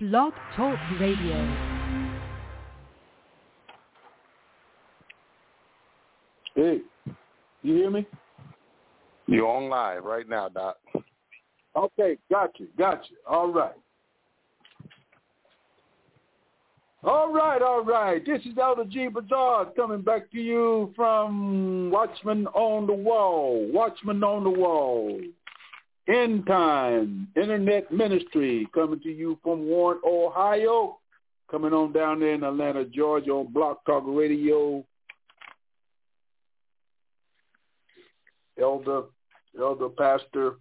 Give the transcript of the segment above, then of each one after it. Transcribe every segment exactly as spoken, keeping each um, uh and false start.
Blog Talk Radio. Hey, you hear me? You're on live right now, Doc. Okay, got you, got you. All right. All right, all right. This is Elder G. Brazard coming back to you from Watchman on the Wall. Watchman on the Wall. End Time Internet Ministry coming to you from Warren, Ohio. Coming on down there in Atlanta, Georgia on Block Talk Radio. Elder, Elder Pastor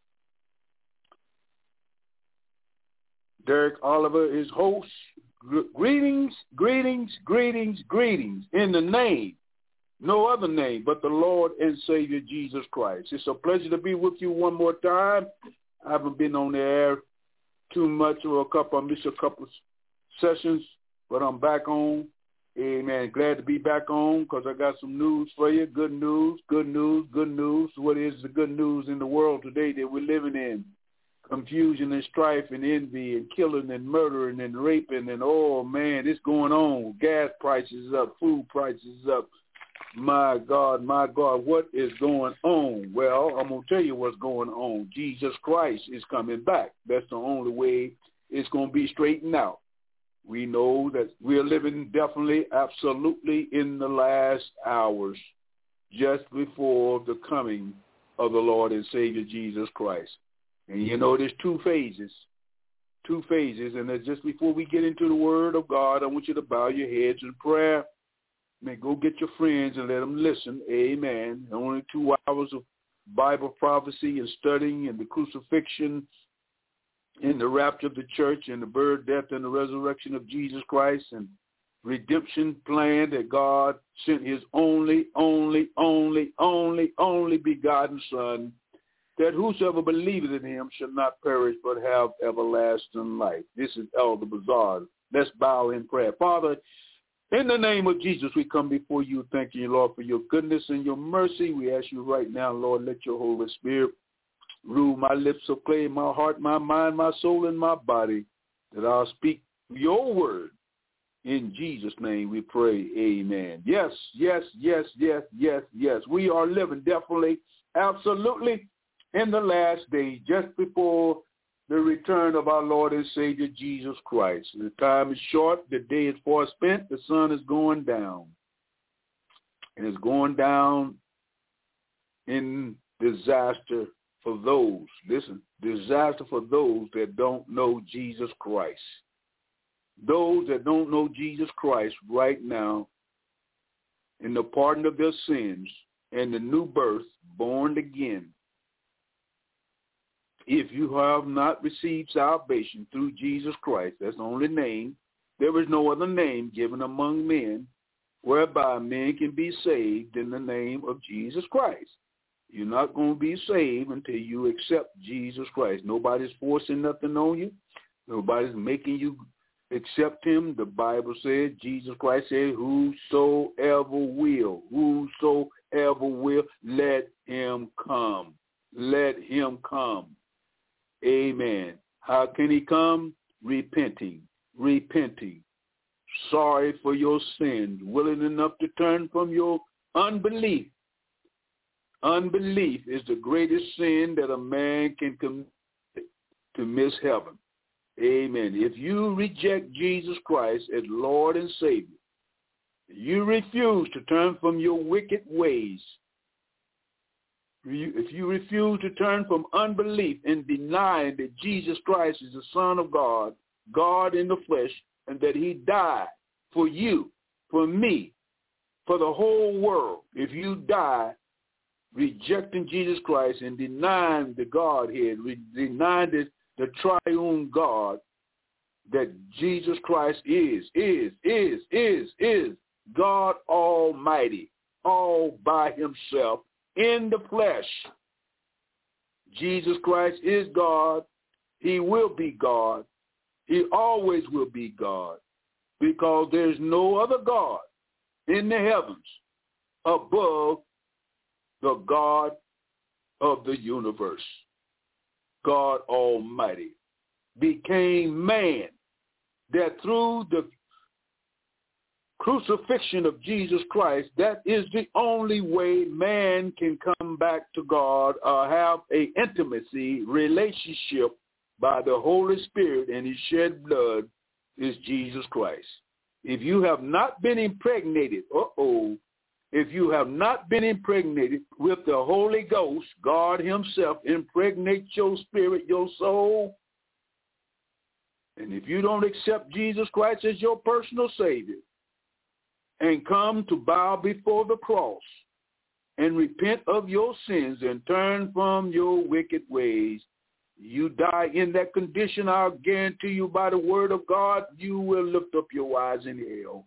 Derek Oliver is host. Greetings, greetings, greetings, greetings in the name, no other name but the Lord and Savior Jesus Christ. It's a pleasure to be with you one more time. I haven't been on the air too much or a couple, I missed a couple sessions, but I'm back on. Amen. Glad to be back on because I got some news for you. Good news, good news, good news. What is the good news in the world today that we're living in? Confusion and strife and envy and killing and murdering and raping and, oh, man, it's going on. Gas prices up, food prices up. My God, my God, what is going on? Well, I'm going to tell you what's going on. Jesus Christ is coming back. That's the only way it's going to be straightened out. We know that we're living definitely, absolutely in the last hours, just before the coming of the Lord and Savior Jesus Christ. And you know, there's two phases, two phases. And that's just before we get into the Word of God, I want you to bow your heads in prayer. Man, go get your friends and let them listen. Amen. Only two hours of Bible prophecy and studying and the crucifixion and the rapture of the church and the birth, death, and the resurrection of Jesus Christ and redemption plan that God sent his only, only, only, only, only begotten Son, that whosoever believeth in him shall not perish but have everlasting life. This is Elder Brazard. Let's bow in prayer. Father, in the name of Jesus, we come before you, thanking you, Lord, for your goodness and your mercy. We ask you right now, Lord, let your Holy Spirit rule my lips of clay, my heart, my mind, my soul, and my body, that I'll speak your word. In Jesus' name we pray, amen. Yes, yes, yes, yes, yes, yes. We are living definitely, absolutely in the last days, just before the return of our Lord and Savior Jesus Christ. The time is short, the day is far spent, the sun is going down. And it's going down in disaster for those, listen, disaster for those that don't know Jesus Christ. Those that don't know Jesus Christ right now in the pardon of their sins and the new birth, born again. If you have not received salvation through Jesus Christ, that's the only name. There is no other name given among men whereby men can be saved in the name of Jesus Christ. You're not going to be saved until you accept Jesus Christ. Nobody's forcing nothing on you. Nobody's making you accept him. The Bible says, Jesus Christ said, whosoever will, whosoever will, let him come. Let him come. Amen. How can he come? Repenting, repenting, sorry for your sins, willing enough to turn from your unbelief. Unbelief is the greatest sin that a man can commit to miss heaven. Amen. If you reject Jesus Christ as Lord and Savior, you refuse to turn from your wicked ways, if you refuse to turn from unbelief and denying that Jesus Christ is the Son of God, God in the flesh, and that he died for you, for me, for the whole world, if you die rejecting Jesus Christ and denying the Godhead, denying the, the triune God that Jesus Christ is, is, is, is, is God Almighty, all by himself in the flesh. Jesus Christ is God. He will be God. He always will be God because there's no other God in the heavens above the God of the universe. God Almighty became man that through the crucifixion of Jesus Christ, that is the only way man can come back to God or have a intimacy relationship by the Holy Spirit and his shed blood is Jesus Christ. If you have not been impregnated, uh-oh, if you have not been impregnated with the Holy Ghost, God himself impregnates your spirit, your soul, and if you don't accept Jesus Christ as your personal Savior and come to bow before the cross and repent of your sins and turn from your wicked ways, you die in that condition, I'll guarantee you by the word of God, you will lift up your eyes in hell.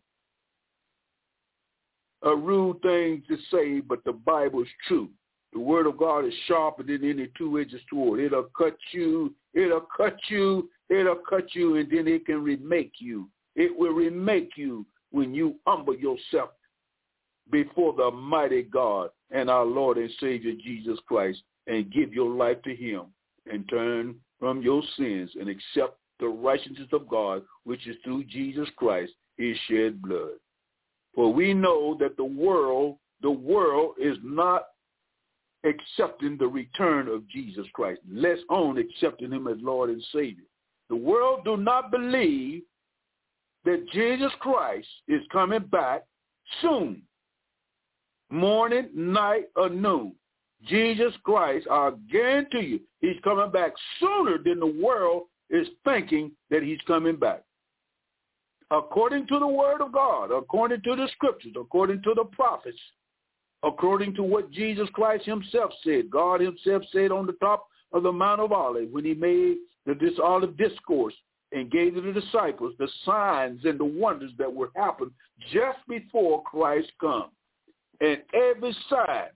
A rude thing to say, but the Bible is true. The word of God is sharper than any two-edged sword. It'll cut you, it'll cut you, it'll cut you, and then it can remake you. It will remake you when you humble yourself before the mighty God and our Lord and Savior Jesus Christ and give your life to him and turn from your sins and accept the righteousness of God, which is through Jesus Christ, his shed blood. For we know that the world, the world is not accepting the return of Jesus Christ, let alone accepting him as Lord and Savior. The world do not believe that Jesus Christ is coming back soon, morning, night, or noon. Jesus Christ, I guarantee you, he's coming back sooner than the world is thinking that he's coming back. According to the word of God, according to the scriptures, according to the prophets, according to what Jesus Christ himself said, God himself said on the top of the Mount of Olives when he made the, this olive discourse and gave to the disciples the signs and the wonders that would happen just before Christ comes. And every sign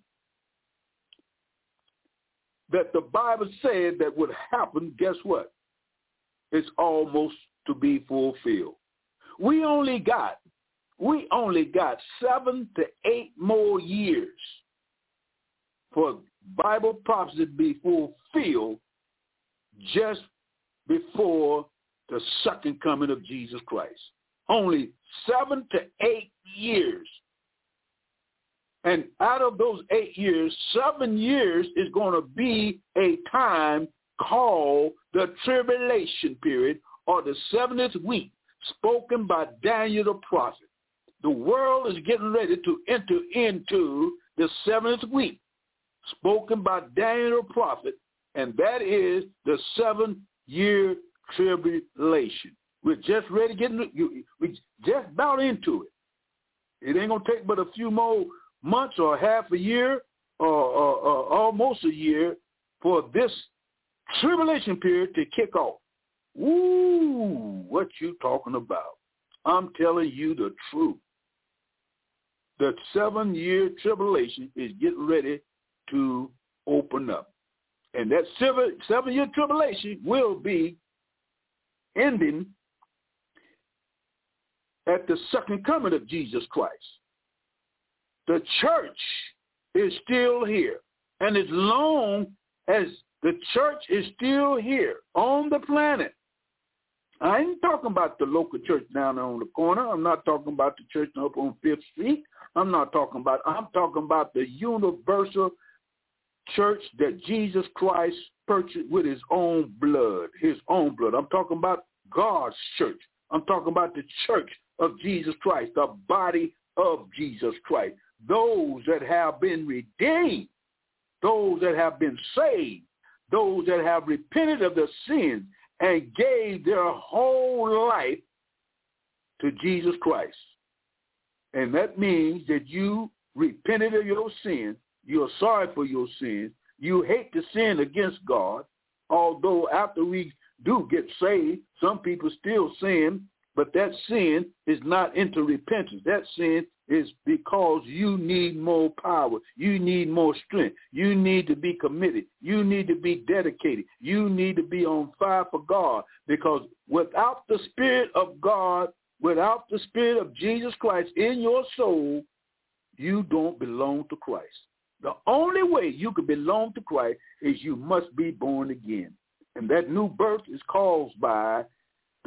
that the Bible said that would happen, guess what? It's almost to be fulfilled. We only got, we only got seven to eight more years for Bible prophecy to be fulfilled just before the second coming of Jesus Christ. Only seven to eight years. And out of those eight years, seven years is going to be a time called the tribulation period or the seventieth week, spoken by Daniel the prophet. The world is getting ready to enter into the seventieth week, spoken by Daniel the prophet, and that is the seven-year tribulation. We're just ready to get into, we're just about into it. It ain't going to take but a few more months or half a year or, or, or almost a year for this tribulation period to kick off. Ooh, what you talking about? I'm telling you the truth. The seven-year tribulation is getting ready to open up. And that seven, seven-year tribulation will be ending at the second coming of Jesus Christ. The church is still here. And as long as the church is still here on the planet, I ain't talking about the local church down there on the corner. I'm not talking about the church up on Fifth Street. I'm not talking about, I'm talking about the universal church that Jesus Christ purchased with his own blood, his own blood. I'm talking about God's church. I'm talking about the church of Jesus Christ, the body of Jesus Christ. Those that have been redeemed, those that have been saved, those that have repented of their sins and gave their whole life to Jesus Christ. And that means that you repented of your sins, you're sorry for your sins, you hate to sin against God, although after we do get saved, some people still sin, but that sin is not into repentance. That sin is because you need more power. You need more strength. You need to be committed. You need to be dedicated. You need to be on fire for God, because without the Spirit of God, without the Spirit of Jesus Christ in your soul, you don't belong to Christ. The only way you can belong to Christ is you must be born again. And that new birth is caused by the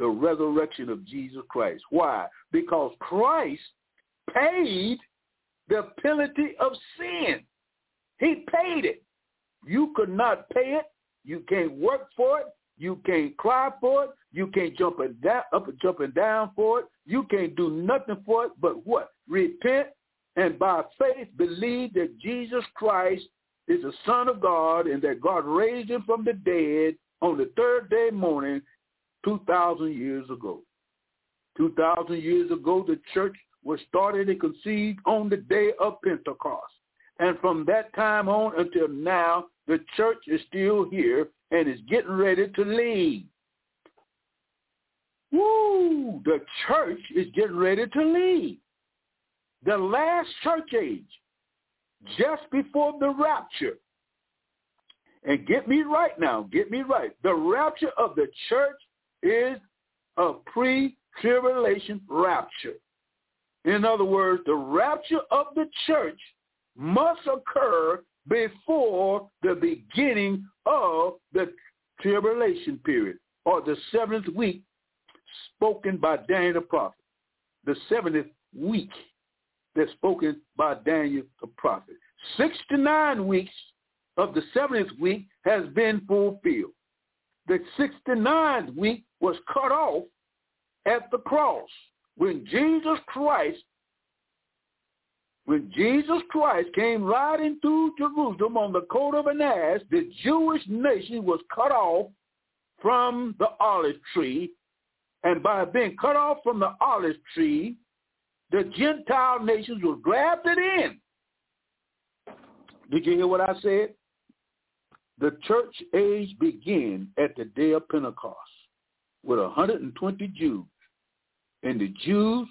the resurrection of Jesus Christ. Why? Because Christ paid the penalty of sin. He paid it. You could not pay it. You can't work for it. You can't cry for it. You can't jump and down, up and jump and down for it. You can't do nothing for it but what? Repent and by faith believe that Jesus Christ is the Son of God and that God raised him from the dead on the third day morning two thousand years ago. two thousand years ago, the church was started and conceived on the day of Pentecost. And from that time on until now, the church is still here and is getting ready to leave. Woo! The church is getting ready to leave. The last church age, just before the rapture. And get me right now, get me right. The rapture of the church is a pre-tribulation rapture. In other words, the rapture of the church must occur before the beginning of the tribulation period, or the seventh week spoken by Daniel the prophet. The seventieth week that's spoken by Daniel the prophet. sixty-nine weeks of the seventieth week has been fulfilled. The sixty-ninth week was cut off at the cross when Jesus Christ When Jesus Christ came riding through Jerusalem on the coat of an ass. The Jewish nation was cut off from the olive tree. And by being cut off from the olive tree, the Gentile nations were grafted in. Did you hear what I said? The church age began at the day of Pentecost with one hundred twenty Jews. And the Jews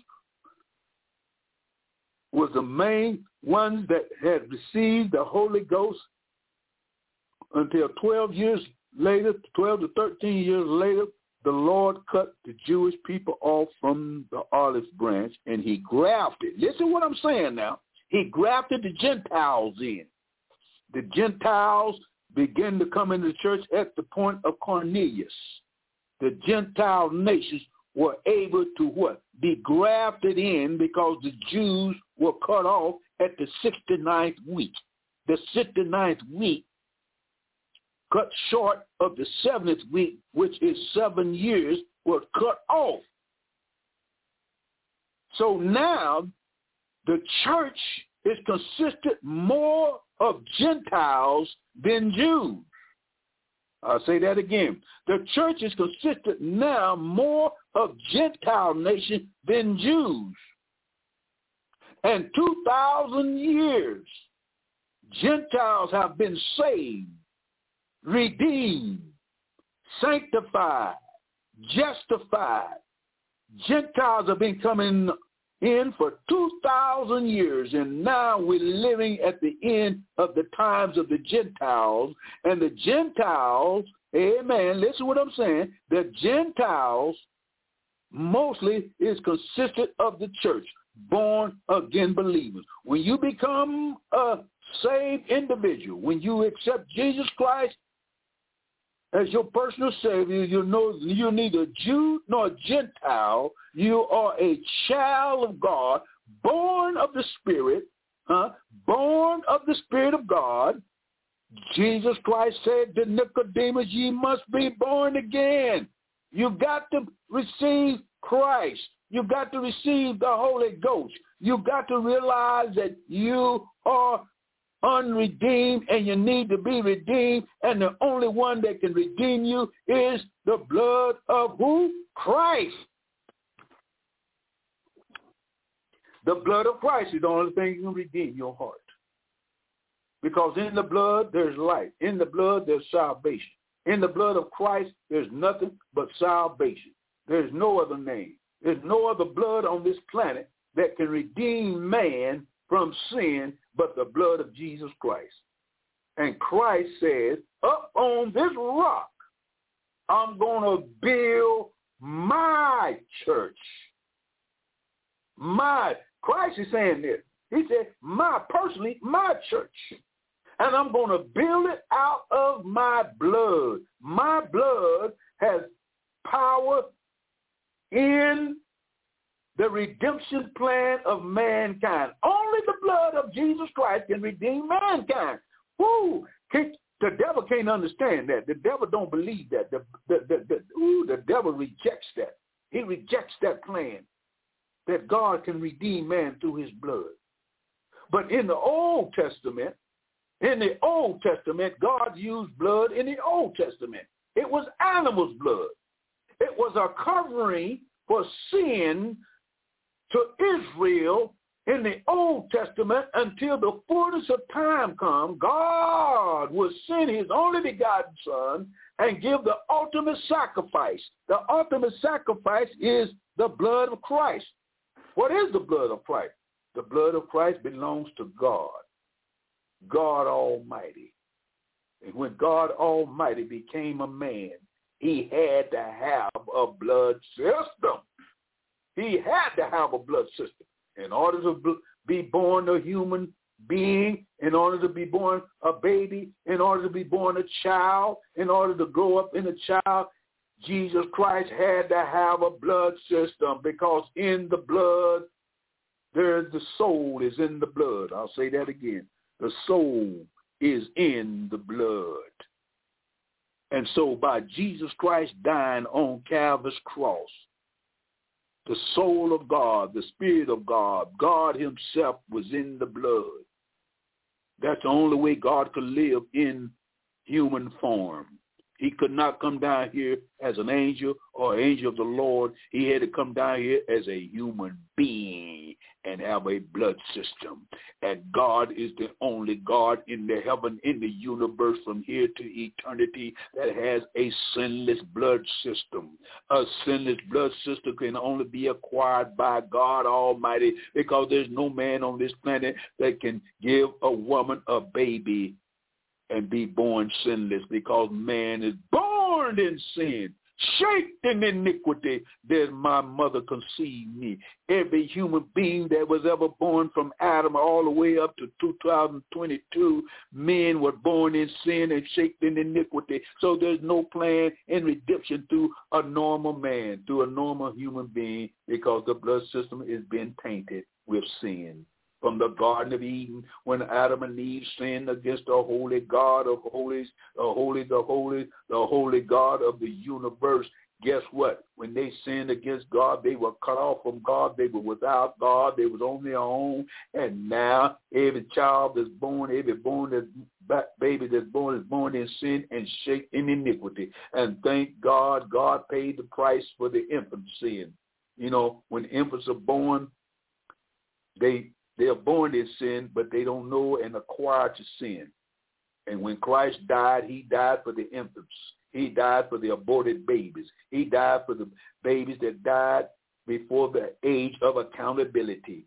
was the main ones that had received the Holy Ghost until twelve years later, twelve to thirteen years later, the Lord cut the Jewish people off from the olive branch and he grafted. Listen to what I'm saying now. He grafted the Gentiles in. The Gentiles began to come into the church at the point of Cornelius. The Gentile nations were able to what? Be grafted in because the Jews were cut off at the sixty-ninth week. The sixty-ninth week cut short of the seventieth week, which is seven years, was cut off. So now the church is consisted more of Gentiles than Jews. I'll say that again. The church is consisted now more of Gentile nations than Jews. And two thousand years, Gentiles have been saved, redeemed, sanctified, justified. Gentiles have been coming in for two thousand years, and now we're living at the end of the times of the Gentiles. And the Gentiles, amen, listen to what I'm saying, the Gentiles mostly is consisted of the church, born again believers. When you become a saved individual, when you accept Jesus Christ as your personal Savior, you know you're neither Jew nor Gentile. You are a child of God, born of the Spirit, huh? born of the Spirit of God. Jesus Christ said to Nicodemus, ye must be born again. You've got to receive Christ. You've got to receive the Holy Ghost. You've got to realize that you are unredeemed and you need to be redeemed, and the only one that can redeem you is the blood of who? Christ. The blood of Christ is the only thing that can redeem your heart. Because in the blood, there's life. In the blood, there's salvation. In the blood of Christ, there's nothing but salvation. There's no other name. There's no other blood on this planet that can redeem man from sin but the blood of Jesus Christ. And Christ says, up on this rock, I'm going to build my church. My, Christ is saying this. He said, my, personally, my church. And I'm going to build it out of my blood. My blood has power in the redemption plan of mankind. Only the blood of Jesus Christ can redeem mankind. Woo! The devil can't understand that. The devil don't believe that. The, the, the, the, ooh, the devil rejects that. He rejects that plan that God can redeem man through his blood. But in the Old Testament, in the Old Testament, God used blood in the Old Testament. It was animals' blood. It was a covering for sin to Israel in the Old Testament until the fullness of time come. God would send his only begotten Son and give the ultimate sacrifice. The ultimate sacrifice is the blood of Christ. What is the blood of Christ? The blood of Christ belongs to God, God Almighty. And when God Almighty became a man, he had to have a blood system. He had to have a blood system. In order to be born a human being, in order to be born a baby, in order to be born a child, in order to grow up in a child, Jesus Christ had to have a blood system, because in the blood, there's the soul is in the blood. I'll say that again. The soul is in the blood. And so by Jesus Christ dying on Calvary's cross, the soul of God, the Spirit of God, God himself was in the blood. That's the only way God could live in human form. He could not come down here as an angel or angel of the Lord. He had to come down here as a human being and have a blood system. And God is the only God in the heaven, in the universe, from here to eternity, that has a sinless blood system. A sinless blood system can only be acquired by God Almighty, because there's no man on this planet that can give a woman a baby and be born sinless, because man is born in sin, shaped in iniquity. Then my mother conceived me. Every human being that was ever born from Adam all the way up to two thousand twenty-two, men were born in sin and shaped in iniquity. So there's no plan in redemption through a normal man, through a normal human being, because the blood system has been tainted with sin. From the Garden of Eden, when Adam and Eve sinned against the holy God of holies, the holy, the holy, the holy God of the universe, guess what? When they sinned against God, they were cut off from God. They were without God. They was on their own. And now every child that's born, every born that's baby that's born is born in sin and shaped in iniquity. And thank God, God paid the price for the infant sin. You know, when infants are born, they They are born in sin, but they don't know and acquire to sin. And when Christ died, he died for the infants. He died for the aborted babies. He died for the babies that died before the age of accountability.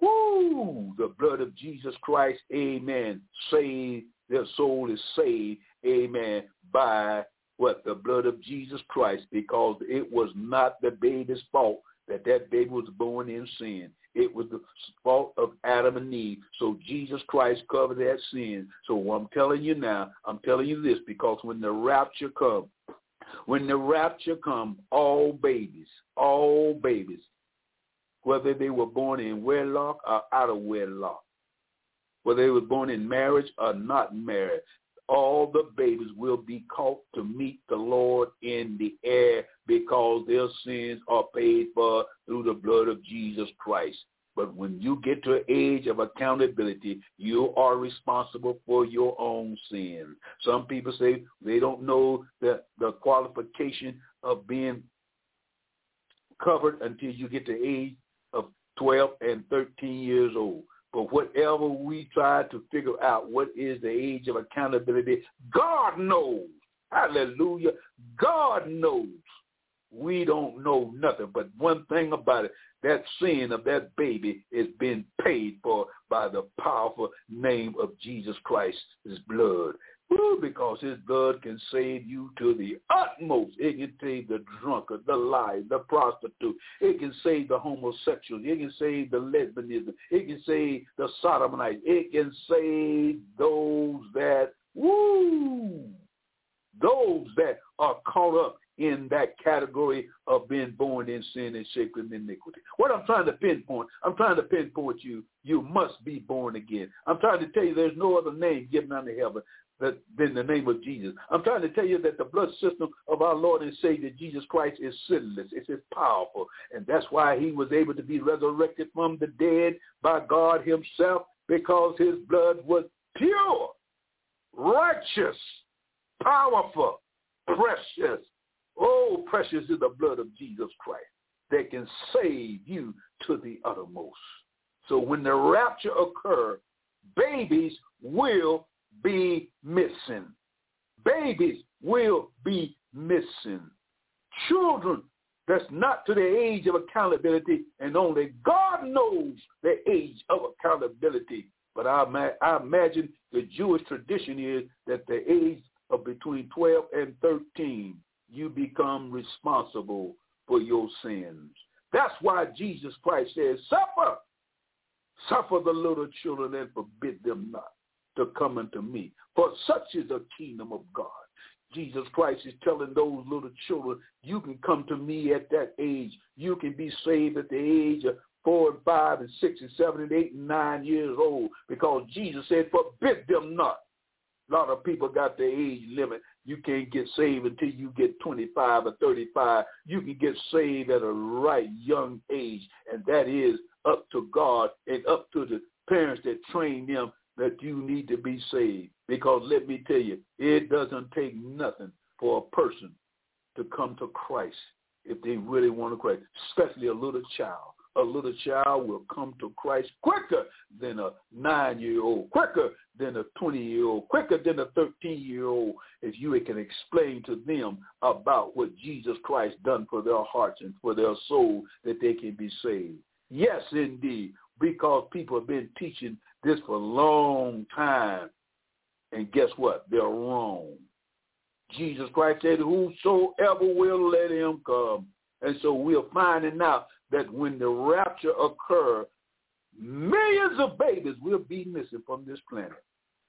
Woo! The blood of Jesus Christ, amen, saved. Their soul is saved, amen, by what? The blood of Jesus Christ, because it was not the baby's fault that that baby was born in sin. It was the fault of Adam and Eve. So Jesus Christ covered that sin. So what I'm telling you now, I'm telling you this, because when the rapture comes, when the rapture comes, all babies, all babies, whether they were born in wedlock or out of wedlock, whether they were born in marriage or not married, all the babies will be caught to meet the Lord in the air, because their sins are paid for through the blood of Jesus Christ. But when you get to an age of accountability, you are responsible for your own sin. Some people say they don't know the, the qualification of being covered until you get to the age of twelve and thirteen years old. But whatever we try to figure out what is the age of accountability, God knows. Hallelujah. God knows. We don't know nothing. But one thing about it, that sin of that baby is being paid for by the powerful name of Jesus Christ's blood. Woo, because his blood can save you to the utmost. It can save the drunkard, the liar, the prostitute. It can save the homosexual. It can save the lesbianism. It can save the sodomite. It can save those that, woo, those that are caught up in that category of being born in sin and shaped in iniquity. What I'm trying to pinpoint, I'm trying to pinpoint you, you must be born again. I'm trying to tell you there's no other name given under heaven than the name of Jesus. I'm trying to tell you that the blood system of our Lord and Savior Jesus Christ is sinless. It's powerful. And that's why he was able to be resurrected from the dead by God himself, because his blood was pure, righteous, powerful, precious. Oh, precious is the blood of Jesus Christ that can save you to the uttermost. So when the rapture occurs, babies will be missing. Babies will be missing. Children that's not to the age of accountability, and only God knows the age of accountability. But I, I imagine the Jewish tradition is that the age of between twelve and thirteen, you become responsible for your sins. That's why Jesus Christ says, suffer, suffer the little children and forbid them not to come unto me, for such is the kingdom of God. Jesus Christ is telling those little children, you can come to me at that age. You can be saved at the age of four and five and six and seven and eight and nine years old, because Jesus said, forbid them not. A lot of people got the age limit. You can't get saved until you get twenty-five or thirty-five. You can get saved at a right young age, and that is up to God and up to the parents that train them that you need to be saved. Because let me tell you, it doesn't take nothing for a person to come to Christ if they really want to Christ, especially a little child. A little child will come to Christ quicker than a nine-year-old, quicker than a twenty-year-old, quicker than a thirteen-year-old, if you can explain to them about what Jesus Christ done for their hearts and for their soul, that they can be saved. Yes, indeed, because people have been teaching this for a long time. And guess what? They're wrong. Jesus Christ said, whosoever will, let him come. And so we're finding out that when the rapture occurs, millions of babies will be missing from this planet.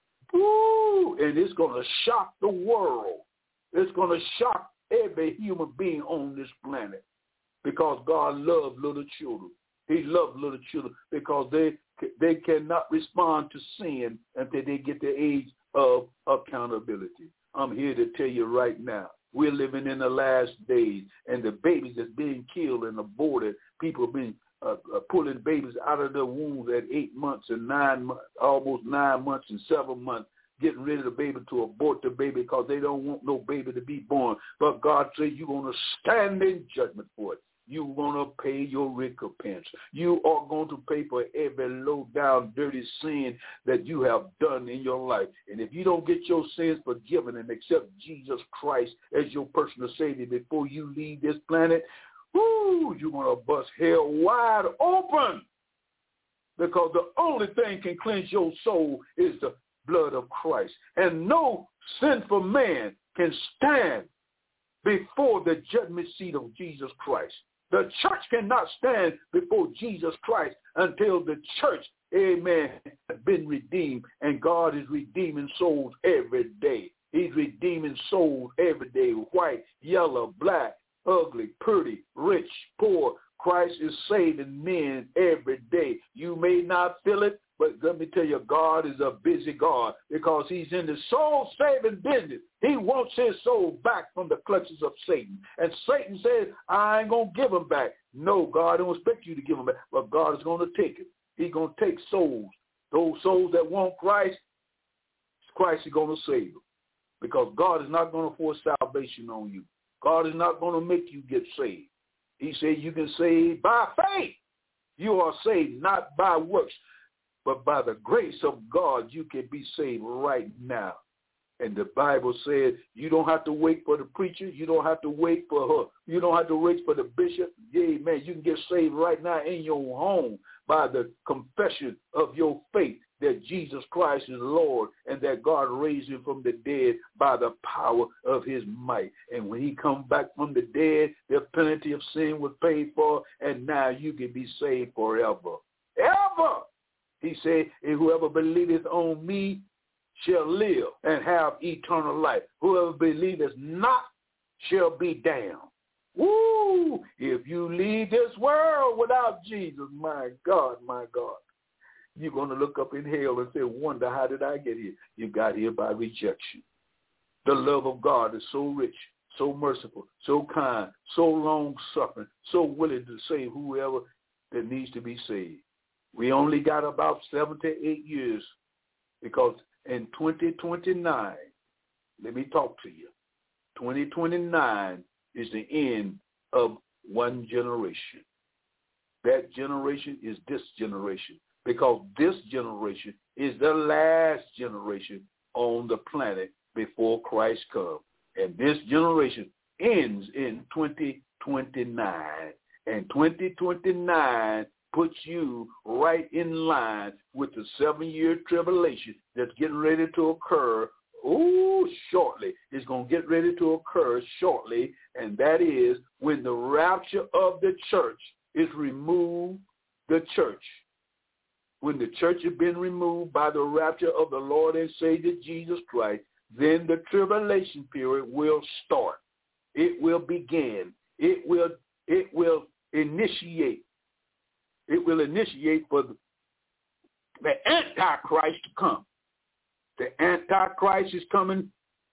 Ooh, and it's going to shock the world. It's going to shock every human being on this planet, because God loves little children. He loves little children because they they cannot respond to sin until they get the age of accountability. I'm here to tell you right now, we're living in the last days, and the babies that's being killed and aborted, people being uh, uh, pulling babies out of their wombs at eight months and nine months, almost nine months and seven months, getting rid of the baby to abort the baby because they don't want no baby to be born. But God says you're going to stand in judgment for it. You're going to pay your recompense. You are going to pay for every low-down, dirty sin that you have done in your life. And if you don't get your sins forgiven and accept Jesus Christ as your personal Savior before you leave this planet, whoo, you're going to bust hell wide open, because the only thing can cleanse your soul is the blood of Christ. And no sinful man can stand before the judgment seat of Jesus Christ. The church cannot stand before Jesus Christ until the church, amen, has been redeemed. And God is redeeming souls every day. He's redeeming souls every day, white, yellow, black, ugly, pretty, rich, poor. Christ is saving men every day. You may not feel it, but let me tell you, God is a busy God, because he's in the soul-saving business. He wants his soul back from the clutches of Satan. And Satan says, I ain't going to give him back. No, God don't expect you to give him back, but God is going to take it. He's going to take souls. Those souls that want Christ, Christ is going to save them, because God is not going to force salvation on you. God is not going to make you get saved. He said you can save by faith. You are saved not by works, but by the grace of God, you can be saved right now. And the Bible said you don't have to wait for the preacher. You don't have to wait for her. You don't have to wait for the bishop. Yeah, man, you can get saved right now in your home by the confession of your faith that Jesus Christ is Lord, and that God raised him from the dead by the power of his might. And when he comes back from the dead, the penalty of sin was paid for, and now you can be saved forever. Ever! He said, and whoever believeth on me shall live and have eternal life. Whoever believeth not shall be damned. Woo! If you leave this world without Jesus, my God, my God, you're going to look up in hell and say, wonder, how did I get here? You got here by rejection. The love of God is so rich, so merciful, so kind, so long-suffering, so willing to save whoever that needs to be saved. We only got about seven to eight years because in twenty twenty-nine, let me talk to you, twenty twenty-nine is the end of one generation. That generation is this generation because this generation is the last generation on the planet before Christ comes. And this generation ends in twenty twenty-nine. And twenty twenty-nine puts you right in line with the seven-year tribulation that's getting ready to occur. Oh, shortly. It's going to get ready to occur shortly, and that is when the rapture of the church is removed, the church. When the church has been removed by the rapture of the Lord and Savior Jesus Christ, then the tribulation period will start. It will begin. It will, it will initiate. It will initiate for the, the Antichrist to come. The Antichrist is coming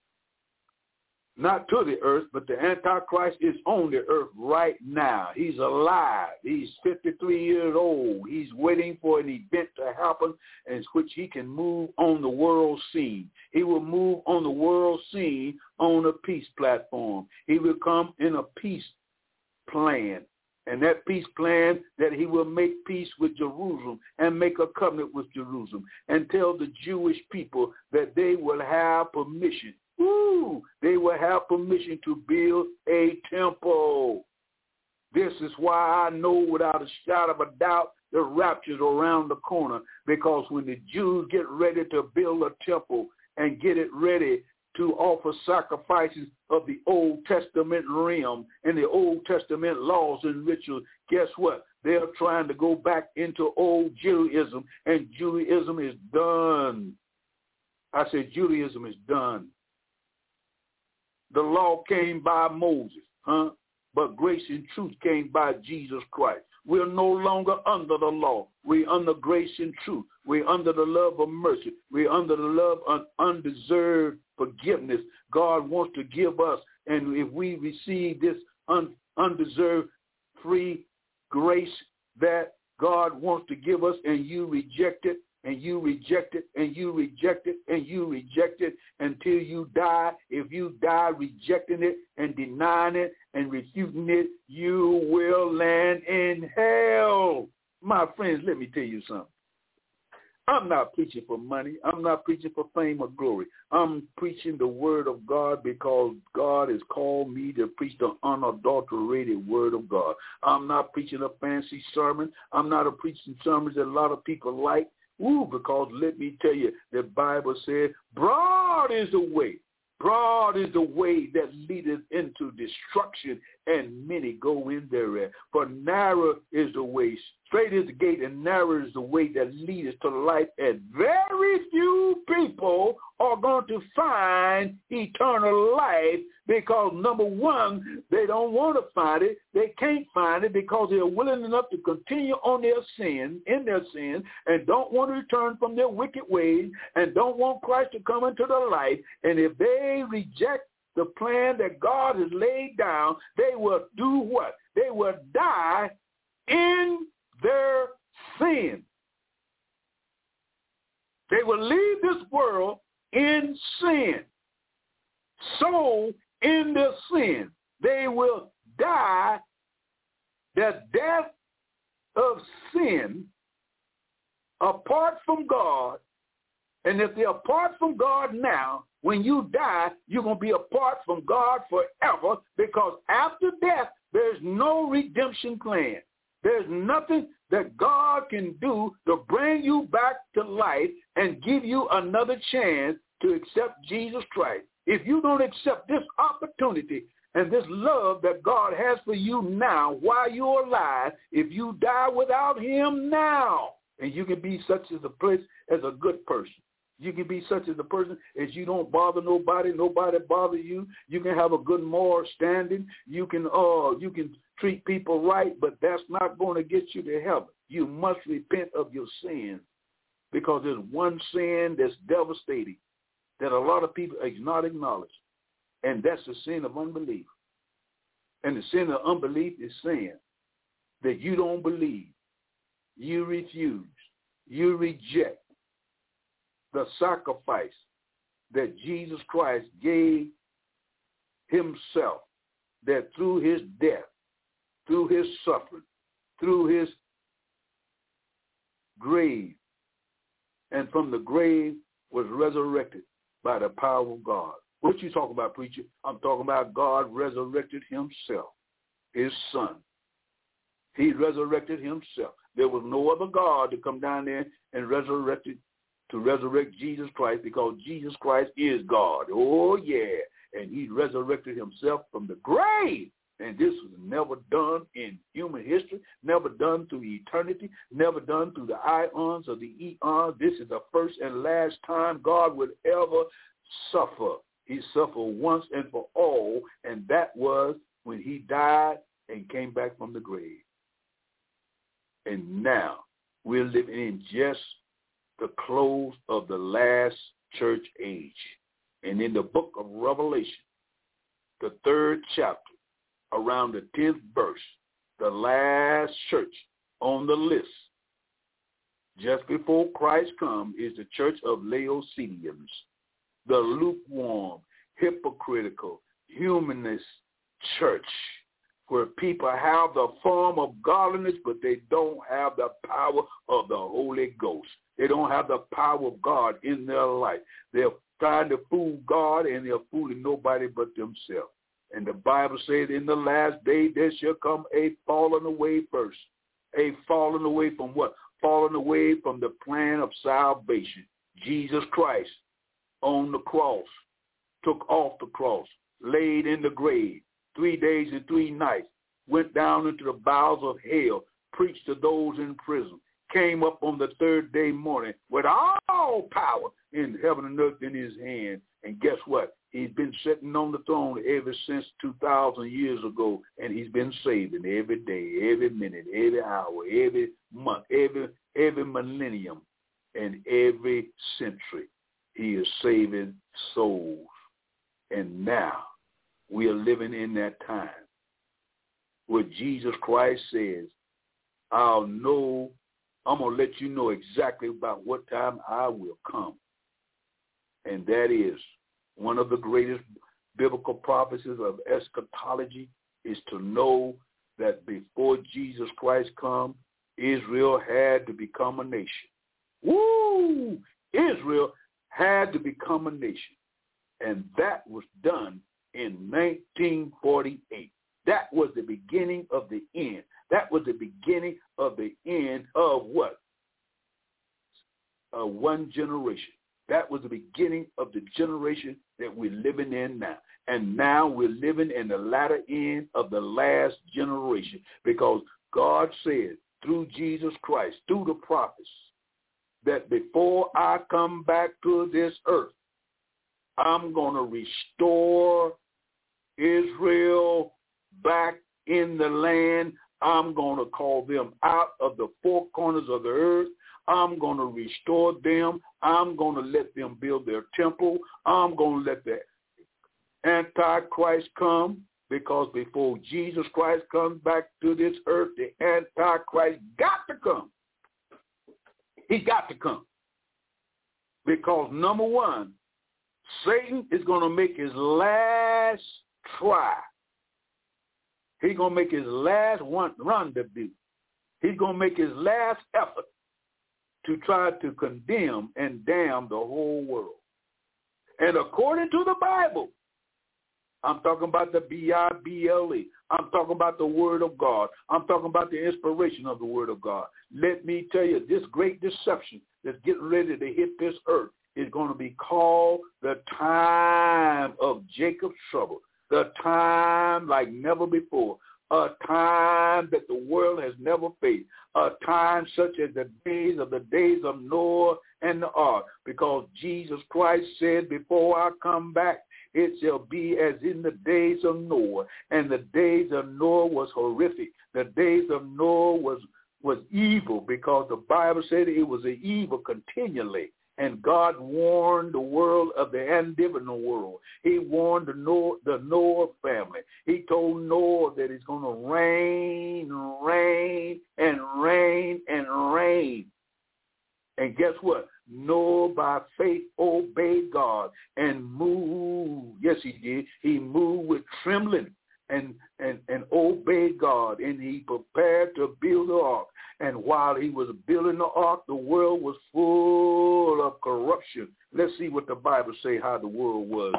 not to the earth, but the Antichrist is on the earth right now. He's alive. He's fifty-three years old. He's waiting for an event to happen in which he can move on the world scene. He will move on the world scene on a peace platform. He will come in a peace plan. And that peace plan that he will make peace with Jerusalem and make a covenant with Jerusalem and tell the Jewish people that they will have permission. Ooh, they will have permission to build a temple. This is why I know without a shadow of a doubt the rapture's around the corner, because when the Jews get ready to build a temple and get it ready to offer sacrifices of the Old Testament realm and the Old Testament laws and rituals, guess what? They're trying to go back into old Judaism, and Judaism is done. I said Judaism is done. The law came by Moses, huh? But grace and truth came by Jesus Christ. We're no longer under the law. We're under grace and truth. We're under the love of mercy. We're under the love of undeserved forgiveness God wants to give us. And if we receive this un- undeserved free grace that God wants to give us, and you reject it, and you reject it, and you reject it, and you reject it until you die. If you die rejecting it and denying it and refuting it, you will land in hell. My friends, let me tell you something. I'm not preaching for money. I'm not preaching for fame or glory. I'm preaching the word of God because God has called me to preach the unadulterated word of God. I'm not preaching a fancy sermon. I'm not a preaching sermons that a lot of people like. Ooh, because let me tell you, the Bible said, broad is the way. Broad is the way that leadeth into destruction, and many go in therein. For narrow is the way, straight is the gate, and narrow is the way that leadeth to life, and very few people are going to find eternal life because, number one, they don't want to find it. They can't find it because they're willing enough to continue on their sin, in their sin, and don't want to return from their wicked ways, and don't want Christ to come into their life. And if they reject the plan that God has laid down, they will do what? They will die in their sin. They will leave this world in sin. So in their sin, they will die the death of sin apart from God. And if they're apart from God now, when you die, you're going to be apart from God forever, because after death, there's no redemption plan. There's nothing that God can do to bring you back to life and give you another chance to accept Jesus Christ. If you don't accept this opportunity and this love that God has for you now while you're alive, if you die without him now, and you can be such as a place as a good person, You can be such as a person as you don't bother nobody, nobody bother you. You can have a good moral standing. You can uh you can treat people right, but that's not going to get you to heaven. You must repent of your sin, because there's one sin that's devastating that a lot of people is not acknowledge, and that's the sin of unbelief. And the sin of unbelief is saying that you don't believe, you refuse, you reject the sacrifice that Jesus Christ gave himself, that through his death, through his suffering, through his grave, and from the grave was resurrected by the power of God. What you talking about, preacher? I'm talking about God resurrected himself, his son. He resurrected himself. There was no other God to come down there and resurrect it, to resurrect Jesus Christ, because Jesus Christ is God. Oh, yeah. And he resurrected himself from the grave. And this was never done in human history, never done through eternity, never done through the ions or the eons. This is the first and last time God would ever suffer. He suffered once and for all, and that was when he died and came back from the grave. And now we're living in just the close of the last church age. And in the book of Revelation, the third chapter, around the tenth verse, the last church on the list, just before Christ comes, is the church of Laodiceans, the lukewarm, hypocritical, humanist church, where people have the form of godliness, but they don't have the power of the Holy Ghost. They don't have the power of God in their life. They're trying to fool God, and they're fooling nobody but themselves. And the Bible says in the last day there shall come a falling away first. A falling away from what? Falling away from the plan of salvation. Jesus Christ on the cross, took off the cross, laid in the grave, three days and three nights, went down into the bowels of hell, preached to those in prison, came up on the third day morning with all power in heaven and earth in his hand. And guess what? He's been sitting on the throne ever since two thousand years ago, and he's been saving every day, every minute, every hour, every month, every every millennium, and every century. He is saving souls. And now we are living in that time where Jesus Christ says, I'll know, I'm going to let you know exactly about what time I will come. And that is one of the greatest biblical prophecies of eschatology, is to know that before Jesus Christ come, Israel had to become a nation. Woo! Israel had to become a nation. And that was done in nineteen forty-eight. That was the beginning of the end. That was the beginning of the end of what? Uh, one generation. That was the beginning of the generation that we're living in now. And now we're living in the latter end of the last generation, because God said through Jesus Christ, through the prophets, that before I come back to this earth, I'm going to restore Israel back in the land. I'm going to call them out of the four corners of the earth. I'm going to restore them. I'm going to let them build their temple. I'm going to let the Antichrist come, because before Jesus Christ comes back to this earth, the Antichrist got to come. He got to come. Because number one, Satan is going to make his last try. He's going to make his last one rendezvous. He's going to make his last effort to try to condemn and damn the whole world. And according to the Bible, I'm talking about the B I B L E. I'm talking about the Word of God. I'm talking about the inspiration of the Word of God. Let me tell you, this great deception that's getting ready to hit this earth is going to be called the time of Jacob's trouble, the time like never before. a time that the world has never faced, a time such as the days of the days of Noah and the ark, because Jesus Christ said, before I come back, it shall be as in the days of Noah. And the days of Noah was horrific. The days of Noah was, was evil, because the Bible said it was an evil continually. And God warned the world of the undivinal world. He warned the Noah, the Noah family. He told Noah that it's going to rain, rain, and rain, and rain. And guess what? Noah, by faith, obeyed God and moved. Yes, he did. He moved with trembling and, and, and obeyed God. And he prepared to build the ark. And while he was building the ark, the world was full of corruption. Let's see what the Bible say how the world was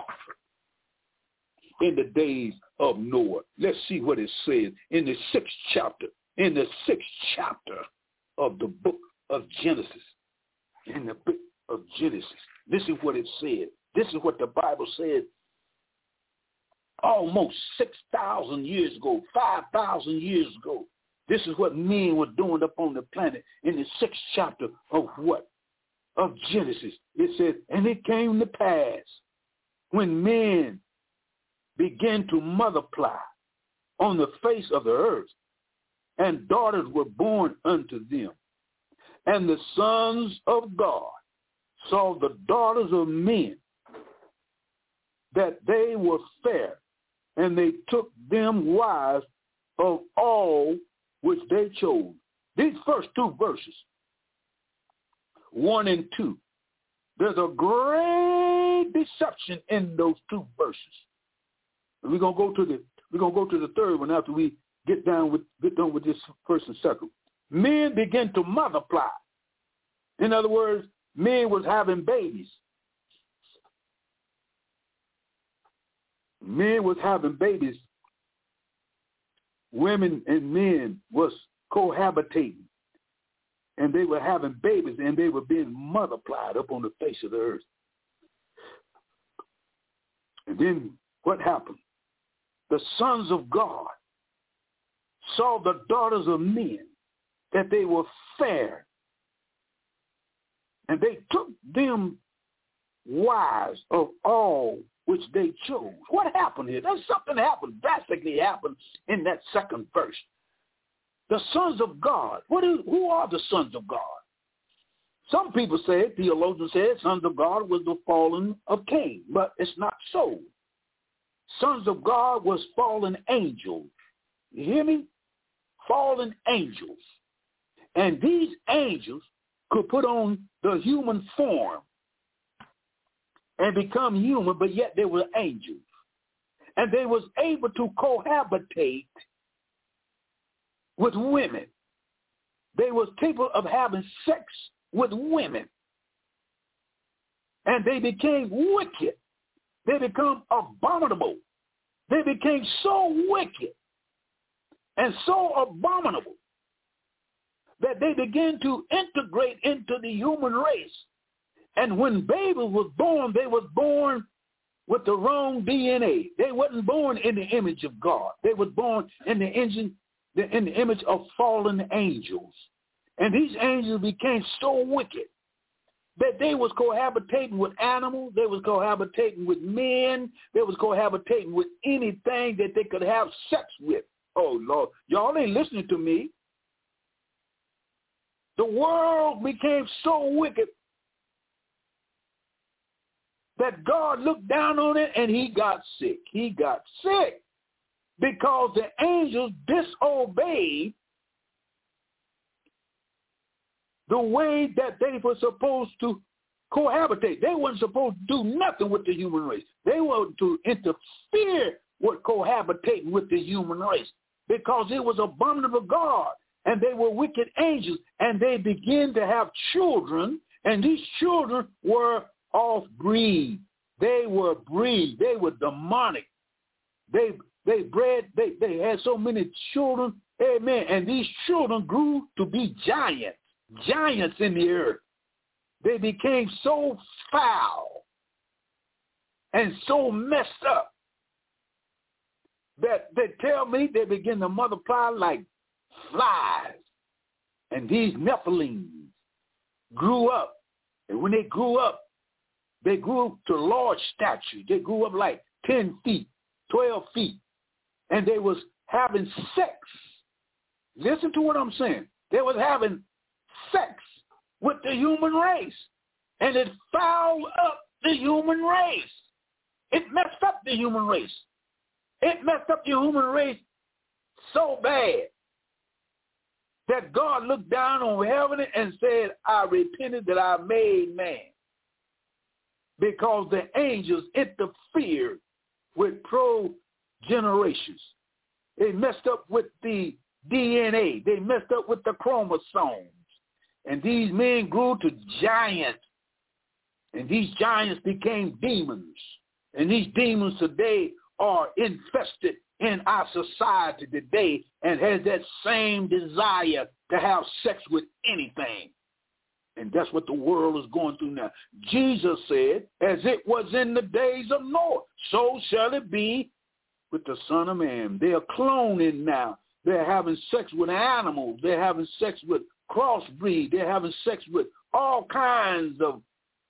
in the days of Noah. Let's see what it says in the sixth chapter, in the sixth chapter of the book of Genesis. In the book of Genesis. This is what it said. This is what the Bible said almost six thousand years ago, five thousand years ago. This is what men were doing up on the planet in the sixth chapter of what? Of Genesis. It says, and it came to pass when men began to multiply on the face of the earth, and daughters were born unto them. And the sons of God saw the daughters of men, that they were fair, and they took them wives of all which they chose. These first two verses, one and two, there's a great deception in those two verses. And we're gonna go to the we're gonna go to the third one after we get down with get done with this first and second. Men began to multiply. In other words, men was having babies. Men was having babies. Women and men was cohabitating. And they were having babies, and they were being multiplied up on the face of the earth. And then what happened? The sons of God saw the daughters of men, that they were fair, and they took them wives of all which they chose. What happened here? There's something happened, drastically happened in that second verse. The sons of God. What is, who are the sons of God? Some people say, theologians say, sons of God was the fallen of Cain, but it's not so. Sons of God was fallen angels. You hear me? Fallen angels. And these angels could put on the human form and become human, but yet they were angels. And they was able to cohabitate with women. They was capable of having sex with women. And they became wicked. They become abominable. They became so wicked and so abominable that they began to integrate into the human race. And when babies was born, they was born with the wrong D N A. They wasn't born in the image of God. They was born in the, engine, in the image of fallen angels. And these angels became so wicked that they was cohabitating with animals. They was cohabitating with men. They was cohabitating with anything that they could have sex with. Oh, Lord. Y'all ain't listening to me. The world became so wicked that God looked down on it and he got sick. He got sick because the angels disobeyed the way that they were supposed to cohabitate. They weren't supposed to do nothing with the human race. They were to interfere with cohabitating with the human race because it was abominable God. And they were wicked angels, and they began to have children, and these children were off breed. They were breed. They were demonic. They they bred. They they had so many children. Amen. And these children grew to be giants, giants in the earth. They became so foul and so messed up that they tell me they begin to multiply like flies. And these Nephilims grew up. And when they grew up, they grew to large stature. They grew up like ten feet, twelve feet. And they was having sex. Listen to what I'm saying. They was having sex with the human race. And it fouled up the human race. It messed up the human race. It messed up the human race so bad that God looked down on heaven and said, I repented that I made man. Because the angels interfered with progenerations. They messed up with the D N A. They messed up with the chromosomes. And these men grew to giants. And these giants became demons. And these demons today are infested in our society today and has that same desire to have sex with anything. And that's what the world is going through now. Jesus said, as it was in the days of Noah, so shall it be with the Son of Man. They are cloning now. They're having sex with animals. They're having sex with crossbreed. They're having sex with all kinds of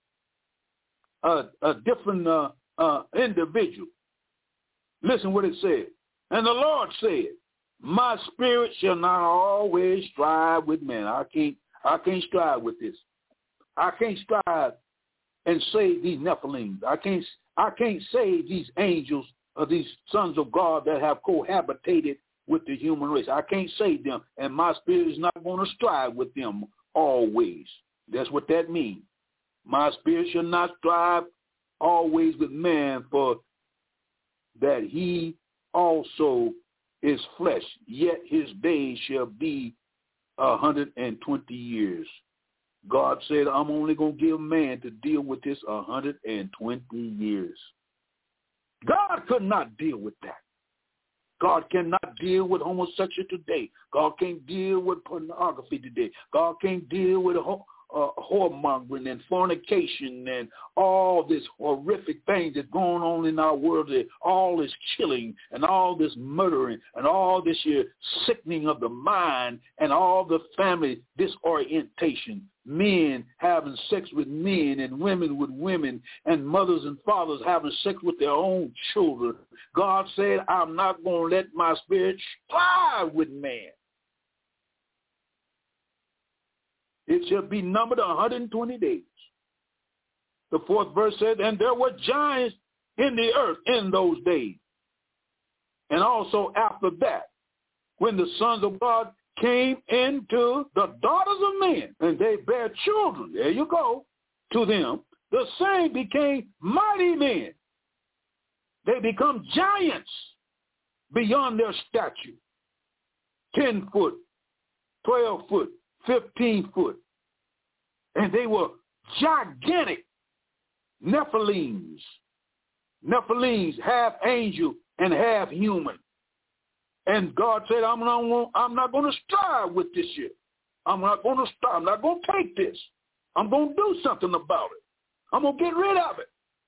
uh, uh, different uh, uh, individuals. Listen what it said. And the Lord said, my spirit shall not always strive with men. I can't, I can't strive with this. I can't strive and save these Nephilims. I can't, I can't save these angels or these sons of God that have cohabitated with the human race. I can't save them, and my spirit is not going to strive with them always. That's what that means. My spirit shall not strive always with man, for that he also is flesh, yet his days shall be a hundred and twenty years. God said, I'm only going to give man to deal with this a hundred and twenty years. God could not deal with that. God cannot deal with homosexuality today. God can't deal with pornography today. God can't deal with ho- uh, whoremongering and fornication and all this horrific thing that's going on in our world today. All this killing and all this murdering and all this here sickening of the mind and all the family disorientation. Men having sex with men and women with women and mothers and fathers having sex with their own children. God said, I'm not going to let my spirit strive with man. It shall be numbered one hundred twenty days. The fourth verse said, and there were giants in the earth in those days. And also after that, when the sons of God came into the daughters of men, and they bare children, there you go, to them, the same became mighty men. They become giants beyond their stature, ten foot, twelve foot, fifteen foot. And they were gigantic Nephilims. Nephilims, half angel and half human. And God said, I'm not, I'm not going to strive with this shit. I'm not going to strive. I'm not going to take this. I'm going to do something about it. I'm going to get rid of it.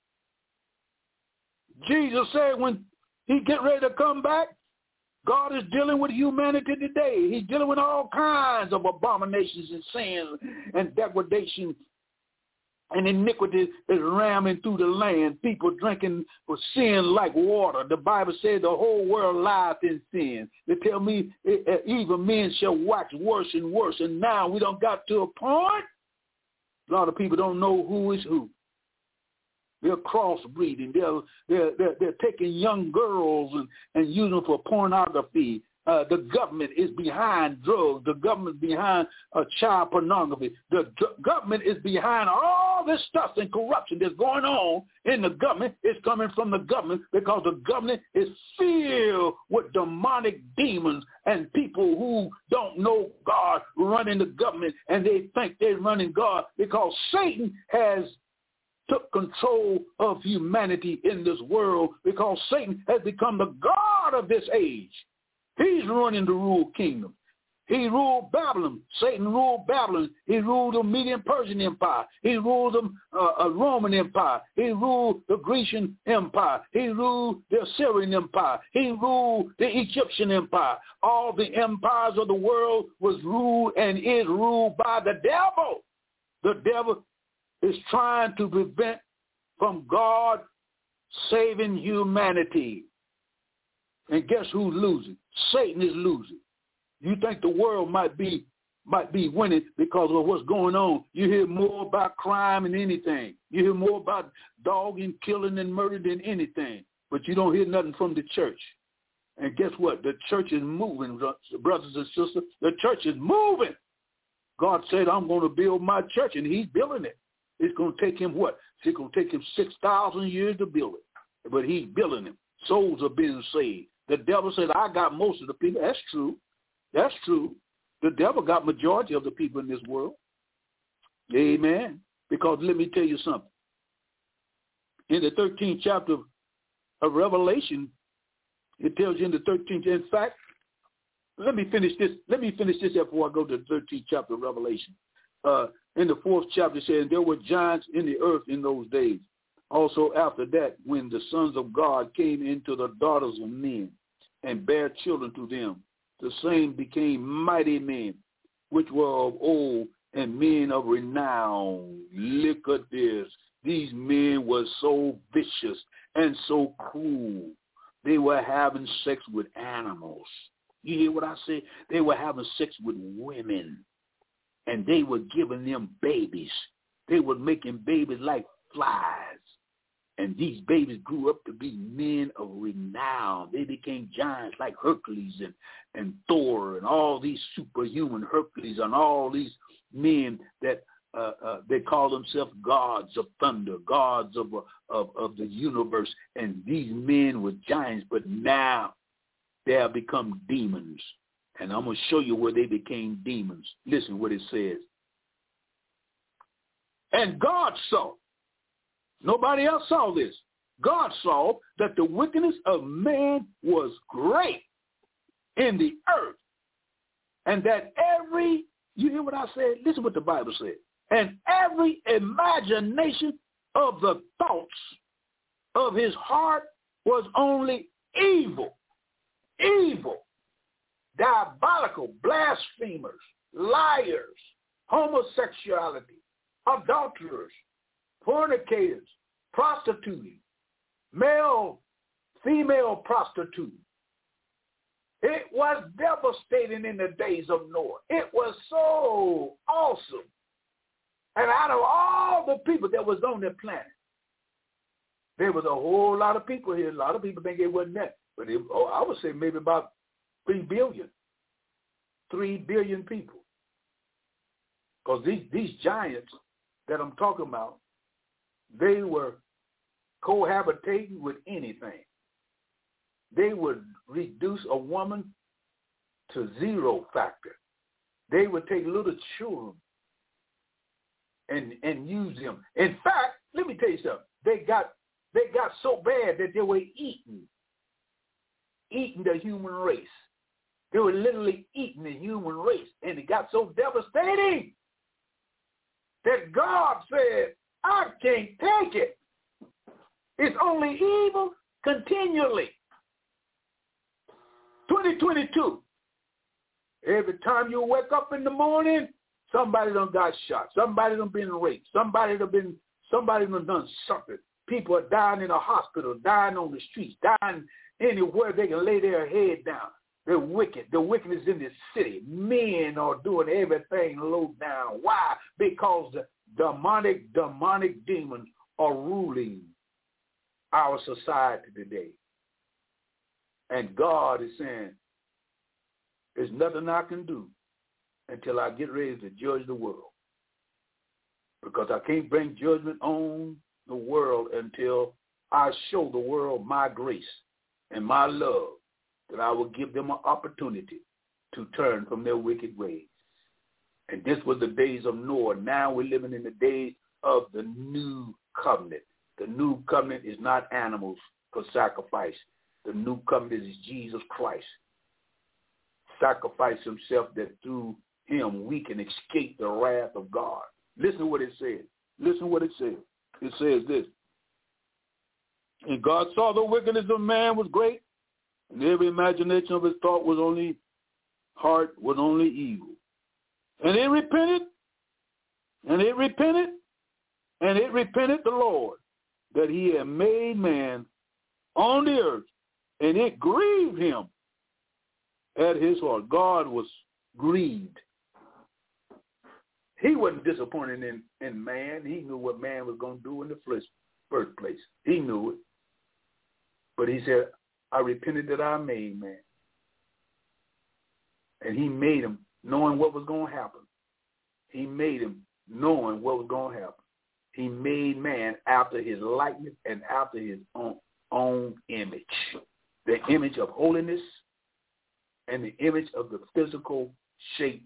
Jesus said when he get ready to come back, God is dealing with humanity today. He's dealing with all kinds of abominations and sins and degradation and iniquity is ramming through the land. People drinking for sin like water. The Bible says the whole world lieth in sin. They tell me evil men shall wax worse and worse. And now we don't got to a point. A lot of people don't know who is who. They're crossbreeding. They're, they're, they're, they're taking young girls and, and using them for pornography. Uh, the government is behind drugs. The government is behind uh, child pornography. The dr- government is behind all this stuff and corruption that's going on in the government. It's coming from the government because the government is filled with demonic demons and people who don't know God running the government, and they think they're running God because Satan has took control of humanity in this world because Satan has become the God of this age. He's running the rule kingdom. He ruled Babylon. Satan ruled Babylon. He ruled the Median Persian Empire. He ruled the uh, Roman Empire. He ruled the Grecian Empire. He ruled the Assyrian Empire. He ruled the Egyptian Empire. All the empires of the world was ruled and is ruled by the devil. The devil is trying to prevent from God saving humanity. And guess who's losing? Satan is losing. You think the world might be might be winning because of what's going on. You hear more about crime than anything. You hear more about dogging, killing, and murder than anything. But you don't hear nothing from the church. And guess what? The church is moving, brothers and sisters. The church is moving. God said, I'm going to build my church, and he's building it. It's going to take him what? It's going to take him six thousand years to build it. But he's building it. Souls are being saved. The devil said, I got most of the people. That's true. That's true. The devil got majority of the people in this world. Amen. Because let me tell you something. In the thirteenth chapter of Revelation, it tells you in the thirteenth, in fact, let me finish this. Let me finish this before I go to the thirteenth chapter of Revelation. Uh, in the fourth chapter, it says, there were giants in the earth in those days. Also after that, when the sons of God came into the daughters of men and bare children to them, the same became mighty men, which were of old and men of renown. Look at this. These men were so vicious and so cruel. They were having sex with animals. You hear what I say? They were having sex with women, and they were giving them babies. They were making babies like flies. And these babies grew up to be men of renown. They became giants like Hercules and, and Thor and all these superhuman Hercules and all these men that uh, uh, they call themselves gods of thunder, gods of, of, of the universe. And these men were giants, but now they have become demons. And I'm going to show you where they became demons. Listen what it says. And God saw. Nobody else saw this. God saw that the wickedness of man was great in the earth, and that every, you hear what I said? Listen what the Bible said. And every imagination of the thoughts of his heart was only evil, evil, diabolical, blasphemers, liars, homosexuality, adulterers, fornicators, prostituting, male, female prostituting. It was devastating in the days of Noah. It was so awesome. And out of all the people that was on the planet, there was a whole lot of people here. A lot of people think it wasn't that. But it, oh, I would say maybe about three billion. Three billion people. Because these, these giants that I'm talking about, they were cohabitating with anything. They would reduce a woman to zero factor. They would take little children and, and use them. In fact, let me tell you something. They got they got so bad that they were eating, eating the human race. They were literally eating the human race. And it got so devastating that God said, I can't take it. It's only evil continually. twenty twenty-two. Every time you wake up in the morning, somebody done got shot. Somebody done been raped. Somebody done been, somebody done done something. People are dying in a hospital, dying on the streets, dying anywhere they can lay their head down. They're wicked. The wickedness in this city. Men are doing everything low down. Why? Because the demonic, demonic demons are ruling our society today. And God is saying, there's nothing I can do until I get ready to judge the world. Because I can't bring judgment on the world until I show the world my grace and my love, that I will give them an opportunity to turn from their wicked ways. And this was the days of Noah. Now we're living in the days of the new covenant. The new covenant is not animals for sacrifice. The new covenant is Jesus Christ, sacrificed himself that through him we can escape the wrath of God. Listen to what it says. Listen to what it says. It says this. And God saw the wickedness of man was great, and every imagination of his thought was only heart was only evil. And it repented, and it repented, and it repented the Lord that he had made man on the earth, and it grieved him at his heart. God was grieved. He wasn't disappointed in, in man. He knew what man was going to do in the first, first place. He knew it. But he said, I repented that I made man. And he made him knowing what was going to happen. He made him knowing what was going to happen. He made man after his likeness and after his own, own image. The image of holiness and the image of the physical shape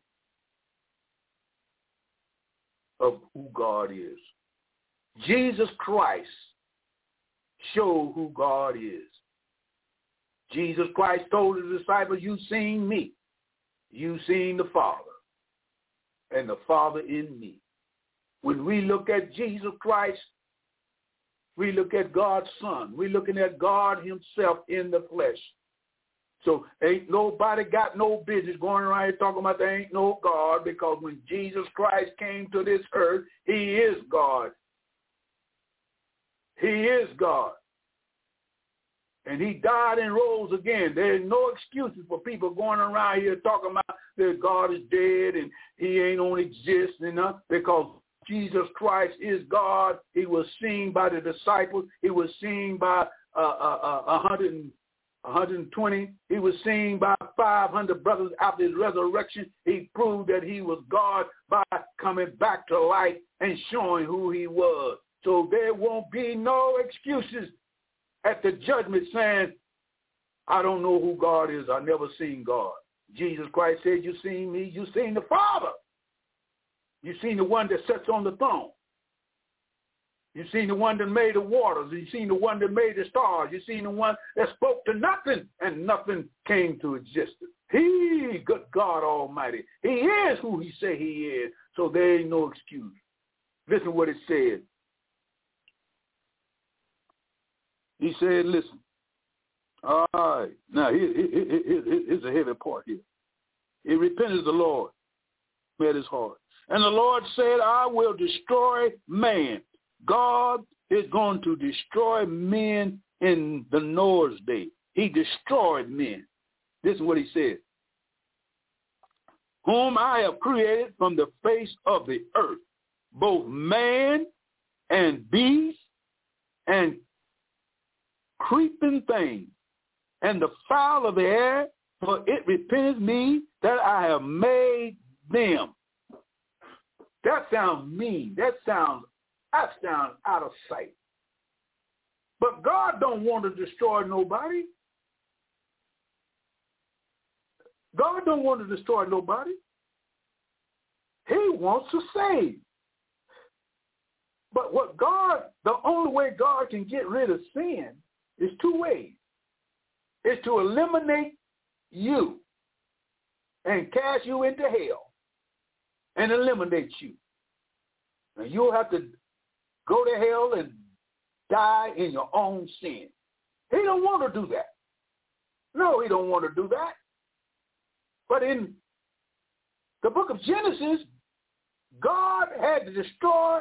of who God is. Jesus Christ showed who God is. Jesus Christ told his disciples, you've seen me. You've seen the Father and the Father in me. When we look at Jesus Christ, we look at God's Son. We're looking at God himself in the flesh. So ain't nobody got no business going around here talking about there ain't no God, because when Jesus Christ came to this earth, he is God. He is God. And he died and rose again. There's no excuses for people going around here talking about that God is dead and he ain't on exist enough, because Jesus Christ is God. He was seen by the disciples. He was seen by uh, uh, uh, one hundred, one hundred twenty. He was seen by five hundred brothers after his resurrection. He proved that he was God by coming back to life and showing who he was. So there won't be no excuses at the judgment saying, I don't know who God is. I've never seen God. Jesus Christ said, you seen me, you seen the Father. You seen the one that sits on the throne. You seen the one that made the waters. You seen the one that made the stars. You seen the one that spoke to nothing and nothing came to existence. He, good God Almighty, he is who he say he is. So there ain't no excuse. Listen to what it said. He said, listen, all right, now here, here, here, here, here's a heavy part here. He repented the Lord, met his heart. And the Lord said, I will destroy man. God is going to destroy men in the Noah's day. He destroyed men. This is what he said. Whom I have created from the face of the earth, both man and beast and creeping things, and the fowl of the air, for it repenteth me that I have made them. That sounds mean. That sounds, that sounds out of sight. But God don't want to destroy nobody. God don't want to destroy nobody. He wants to save. But what God, the only way God can get rid of sin is two ways. It's to eliminate you and cast you into hell and eliminate you. Now you'll have to go to hell and die in your own sin. He don't want to do that. No, he don't want to do that. But in the book of Genesis, God had to destroy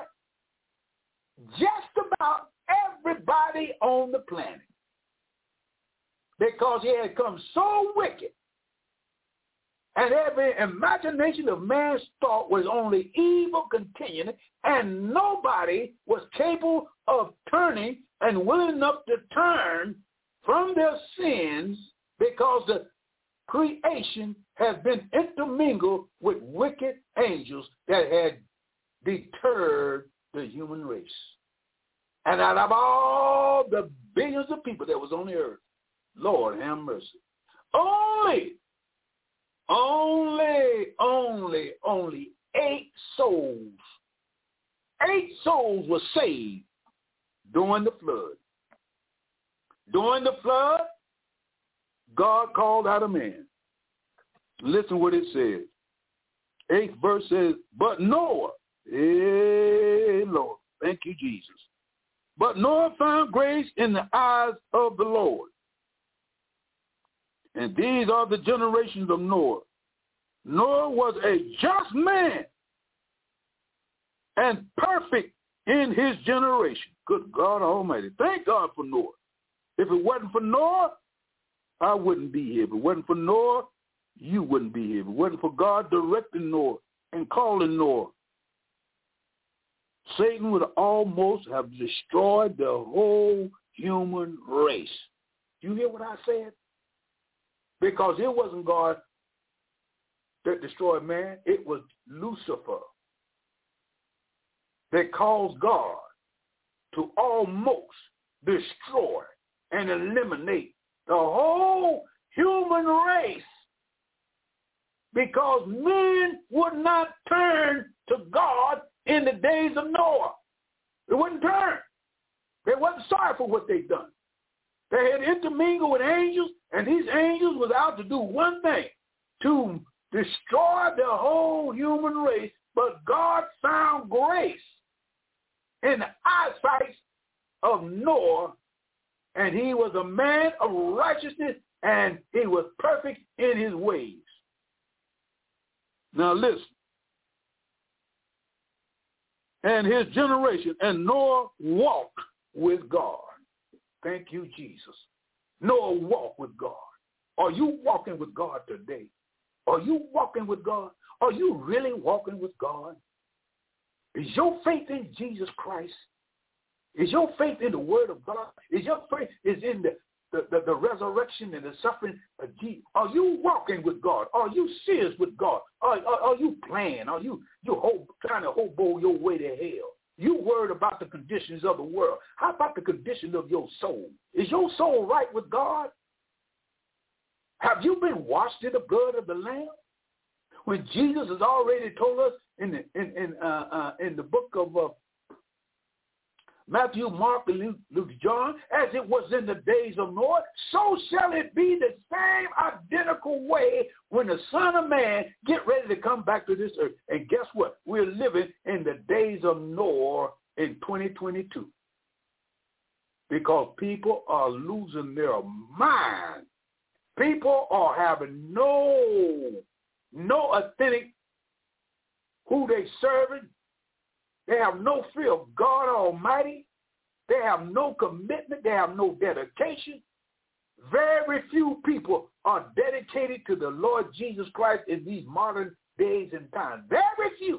just about everybody on the planet, because he had come so wicked, and every imagination of man's thought was only evil continuing, and nobody was capable of turning and willing enough to turn from their sins, because the creation has been intermingled with wicked angels that had deterred the human race. And out of all the billions of people that was on the earth, Lord have mercy, only, only, only, only eight souls, eight souls were saved during the flood. During the flood, God called out a man. Listen what it says. Eighth verse says, but Noah, hey Lord, thank you, Jesus. But Noah found grace in the eyes of the Lord. And these are the generations of Noah. Noah was a just man and perfect in his generation. Good God Almighty. Thank God for Noah. If it wasn't for Noah, I wouldn't be here. If it wasn't for Noah, you wouldn't be here. If it wasn't for God directing Noah and calling Noah, Satan would almost have destroyed the whole human race. You hear what I said? Because it wasn't God that destroyed man. It was Lucifer that caused God to almost destroy and eliminate the whole human race because men would not turn to God in the days of Noah. They wouldn't turn. They wasn't sorry for what they'd done. They had intermingled with angels, and these angels was out to do one thing, to destroy the whole human race, but God found grace in the eyesight of Noah, and he was a man of righteousness, and he was perfect in his ways. Now listen. And his generation, and Noah walked with God. Thank you, Jesus. Noah walked with God. Are you walking with God today? Are you walking with God? Are you really walking with God? Is your faith in Jesus Christ? Is your faith in the Word of God? Is your faith is in the, the, the, the resurrection and the suffering of Jesus? Are you walking with God? Are you serious with God? Are, are, are you playing? Are you you hope, trying to hobo your way to hell? You worried about the conditions of the world. How about the condition of your soul? Is your soul right with God? Have you been washed in the blood of the Lamb? When Jesus has already told us in the in in uh, uh, in the book of uh, Matthew, Mark, and Luke, Luke, John, as it was in the days of Noah, so shall it be the same identical way when the Son of Man get ready to come back to this earth. And guess what? We're living in the days of Noah in twenty twenty-two because people are losing their mind. People are having no, no authentic who they serving. They have no fear of God Almighty. They have no commitment. They have no dedication. Very few people are dedicated to the Lord Jesus Christ in these modern days and times. Very few.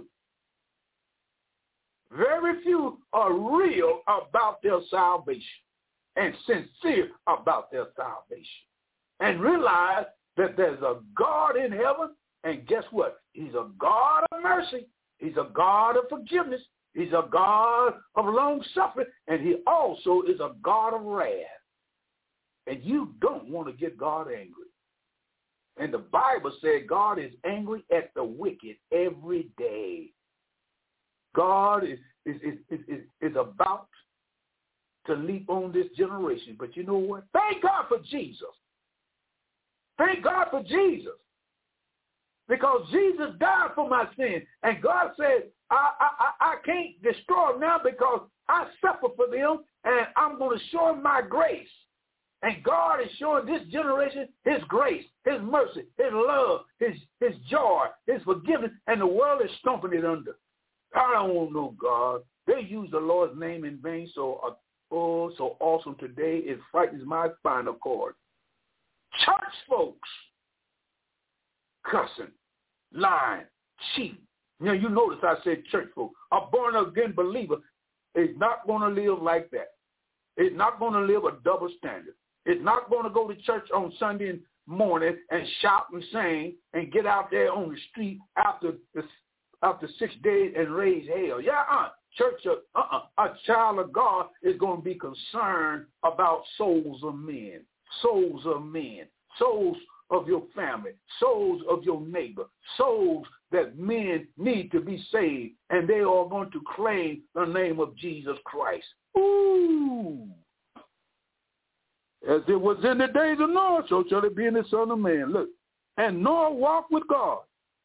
Very few are real about their salvation and sincere about their salvation and realize that there's a God in heaven, and guess what? He's a God of mercy. He's a God of forgiveness. He's a God of long-suffering, and he also is a God of wrath. And you don't want to get God angry. And the Bible said God is angry at the wicked every day. God is, is, is, is, is about to leap on this generation. But you know what? Thank God for Jesus. Thank God for Jesus. Because Jesus died for my sin. And God said, I, I, I can't destroy them now because I suffer for them, and I'm going to show them my grace. And God is showing this generation his grace, his mercy, his love, his, his joy, his forgiveness, and the world is stomping it under. I don't want no God. They use the Lord's name in vain, so uh, oh, so awesome today. It frightens my spinal cord. Church folks cussing, lying, cheating. Now, you notice I said church folk. A born-again believer is not going to live like that. It's not going to live a double standard. It's not going to go to church on Sunday morning and shout and sing and get out there on the street after the, after six days and raise hell. Yeah, uh, church, uh, uh, a child of God is going to be concerned about souls of men, souls of men, souls of your family, souls of your neighbor, souls that men need to be saved, and they are going to claim the name of Jesus Christ. Ooh! As it was in the days of Noah, so shall it be in the Son of Man. Look, and Noah walked with God.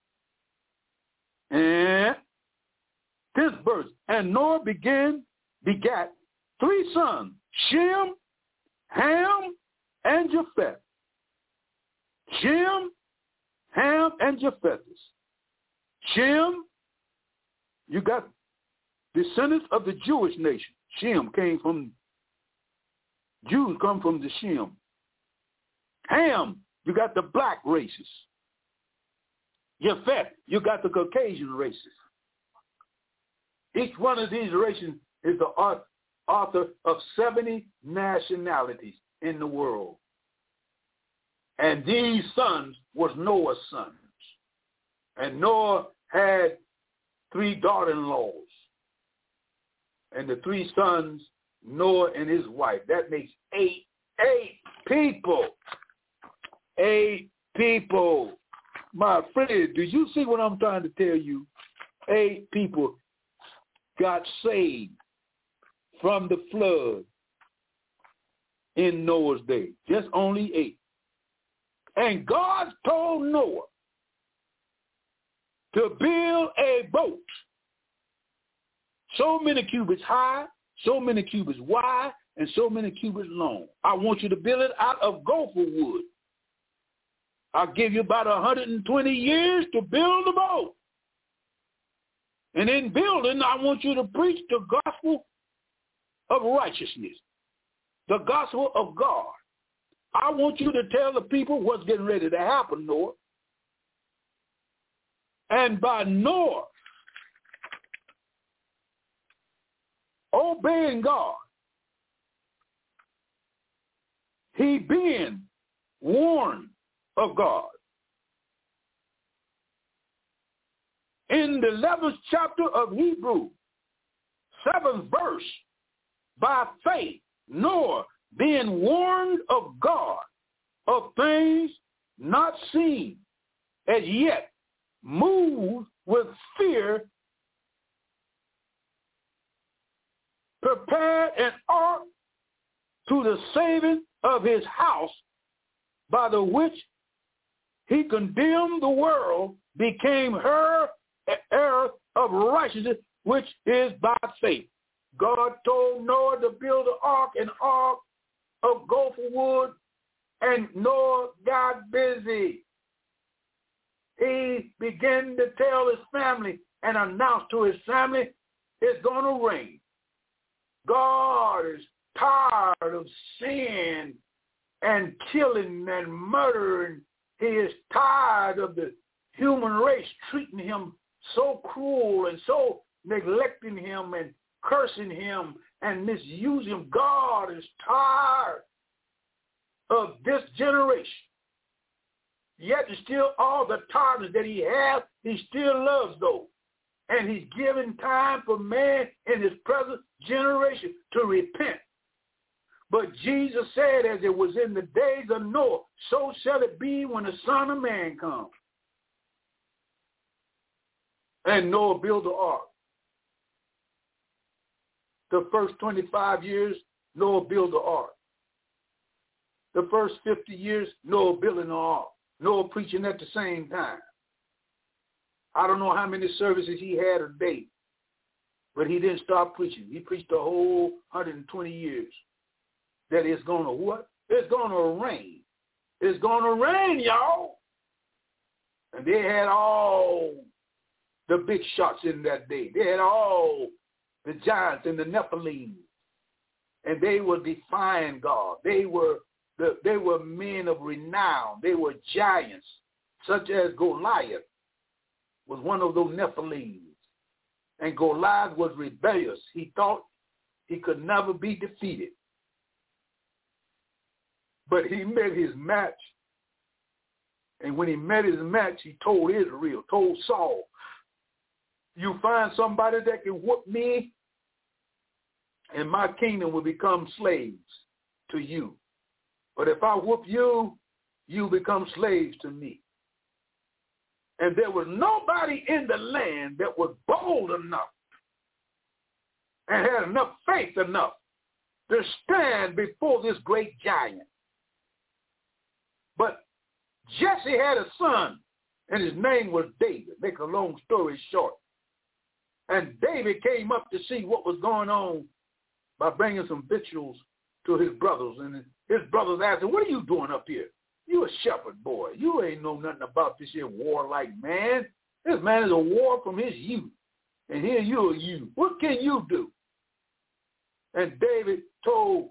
And this verse, and Noah began, begat three sons, Shem, Ham, and Japheth. Shem, Ham, and Japheth. Shem, you got descendants of the Jewish nation. Shem came from, Jews come from the Shem. Ham, you got the black races. Japheth, you got the Caucasian races. Each one of these races is the author of seventy nationalities in the world. And these sons was Noah's sons. And Noah had three daughter-in-laws. And the three sons, Noah and his wife. That makes eight, eight people. Eight people. My friend, do you see what I'm trying to tell you? Eight people got saved from the flood in Noah's day. Just only eight. And God told Noah to build a boat so many cubits high, so many cubits wide, and so many cubits long. I want you to build it out of gopher wood. I'll give you about one hundred twenty years to build the boat. And in building, I want you to preach the gospel of righteousness, the gospel of God. I want you to tell the people what's getting ready to happen, Noah. And by Noah obeying God, he being warned of God. In the eleventh chapter of Hebrews, seventh verse, by faith, Noah, being warned of God of things not seen as yet, moved with fear, prepared an ark to the saving of his house, by the which he condemned the world, became her heir of righteousness, which is by faith. God told Noah to build an ark, an ark of gopher wood, and Noah got busy. He began to tell his family and announce to his family, it's going to rain. God is tired of sin and killing and murdering. He is tired of the human race treating him so cruel and so neglecting him and cursing him and misusing him. God is tired of this generation. Yet still all the tiredness that he has, he still loves those. And he's given time for man in his present generation to repent. But Jesus said, as it was in the days of Noah, so shall it be when the Son of Man comes. And Noah built the ark. The first twenty-five years, Noah built the ark. The first fifty years, Noah building the ark. Noah preaching at the same time. I don't know how many services he had a day, but he didn't stop preaching. He preached the whole one hundred twenty years. That it's going to what? It's going to rain. It's going to rain, y'all. And they had all the big shots in that day. They had all the giants and the Nephilim. And they were defying God. They were the, they were men of renown. They were giants, such as Goliath was one of those Nephilim. And Goliath was rebellious. He thought he could never be defeated. But he met his match. And when he met his match, he told Israel, told Saul, you find somebody that can whoop me, and my kingdom will become slaves to you. But if I whoop you, you become slaves to me. And there was nobody in the land that was bold enough and had enough faith enough to stand before this great giant. But Jesse had a son, and his name was David. Make a long story short. And David came up to see what was going on by bringing some victuals to his brothers. And his brothers asked him, what are you doing up here? You a shepherd boy. You ain't know nothing about this here warlike man. This man is a war from his youth. And here you are you. What can you do? And David told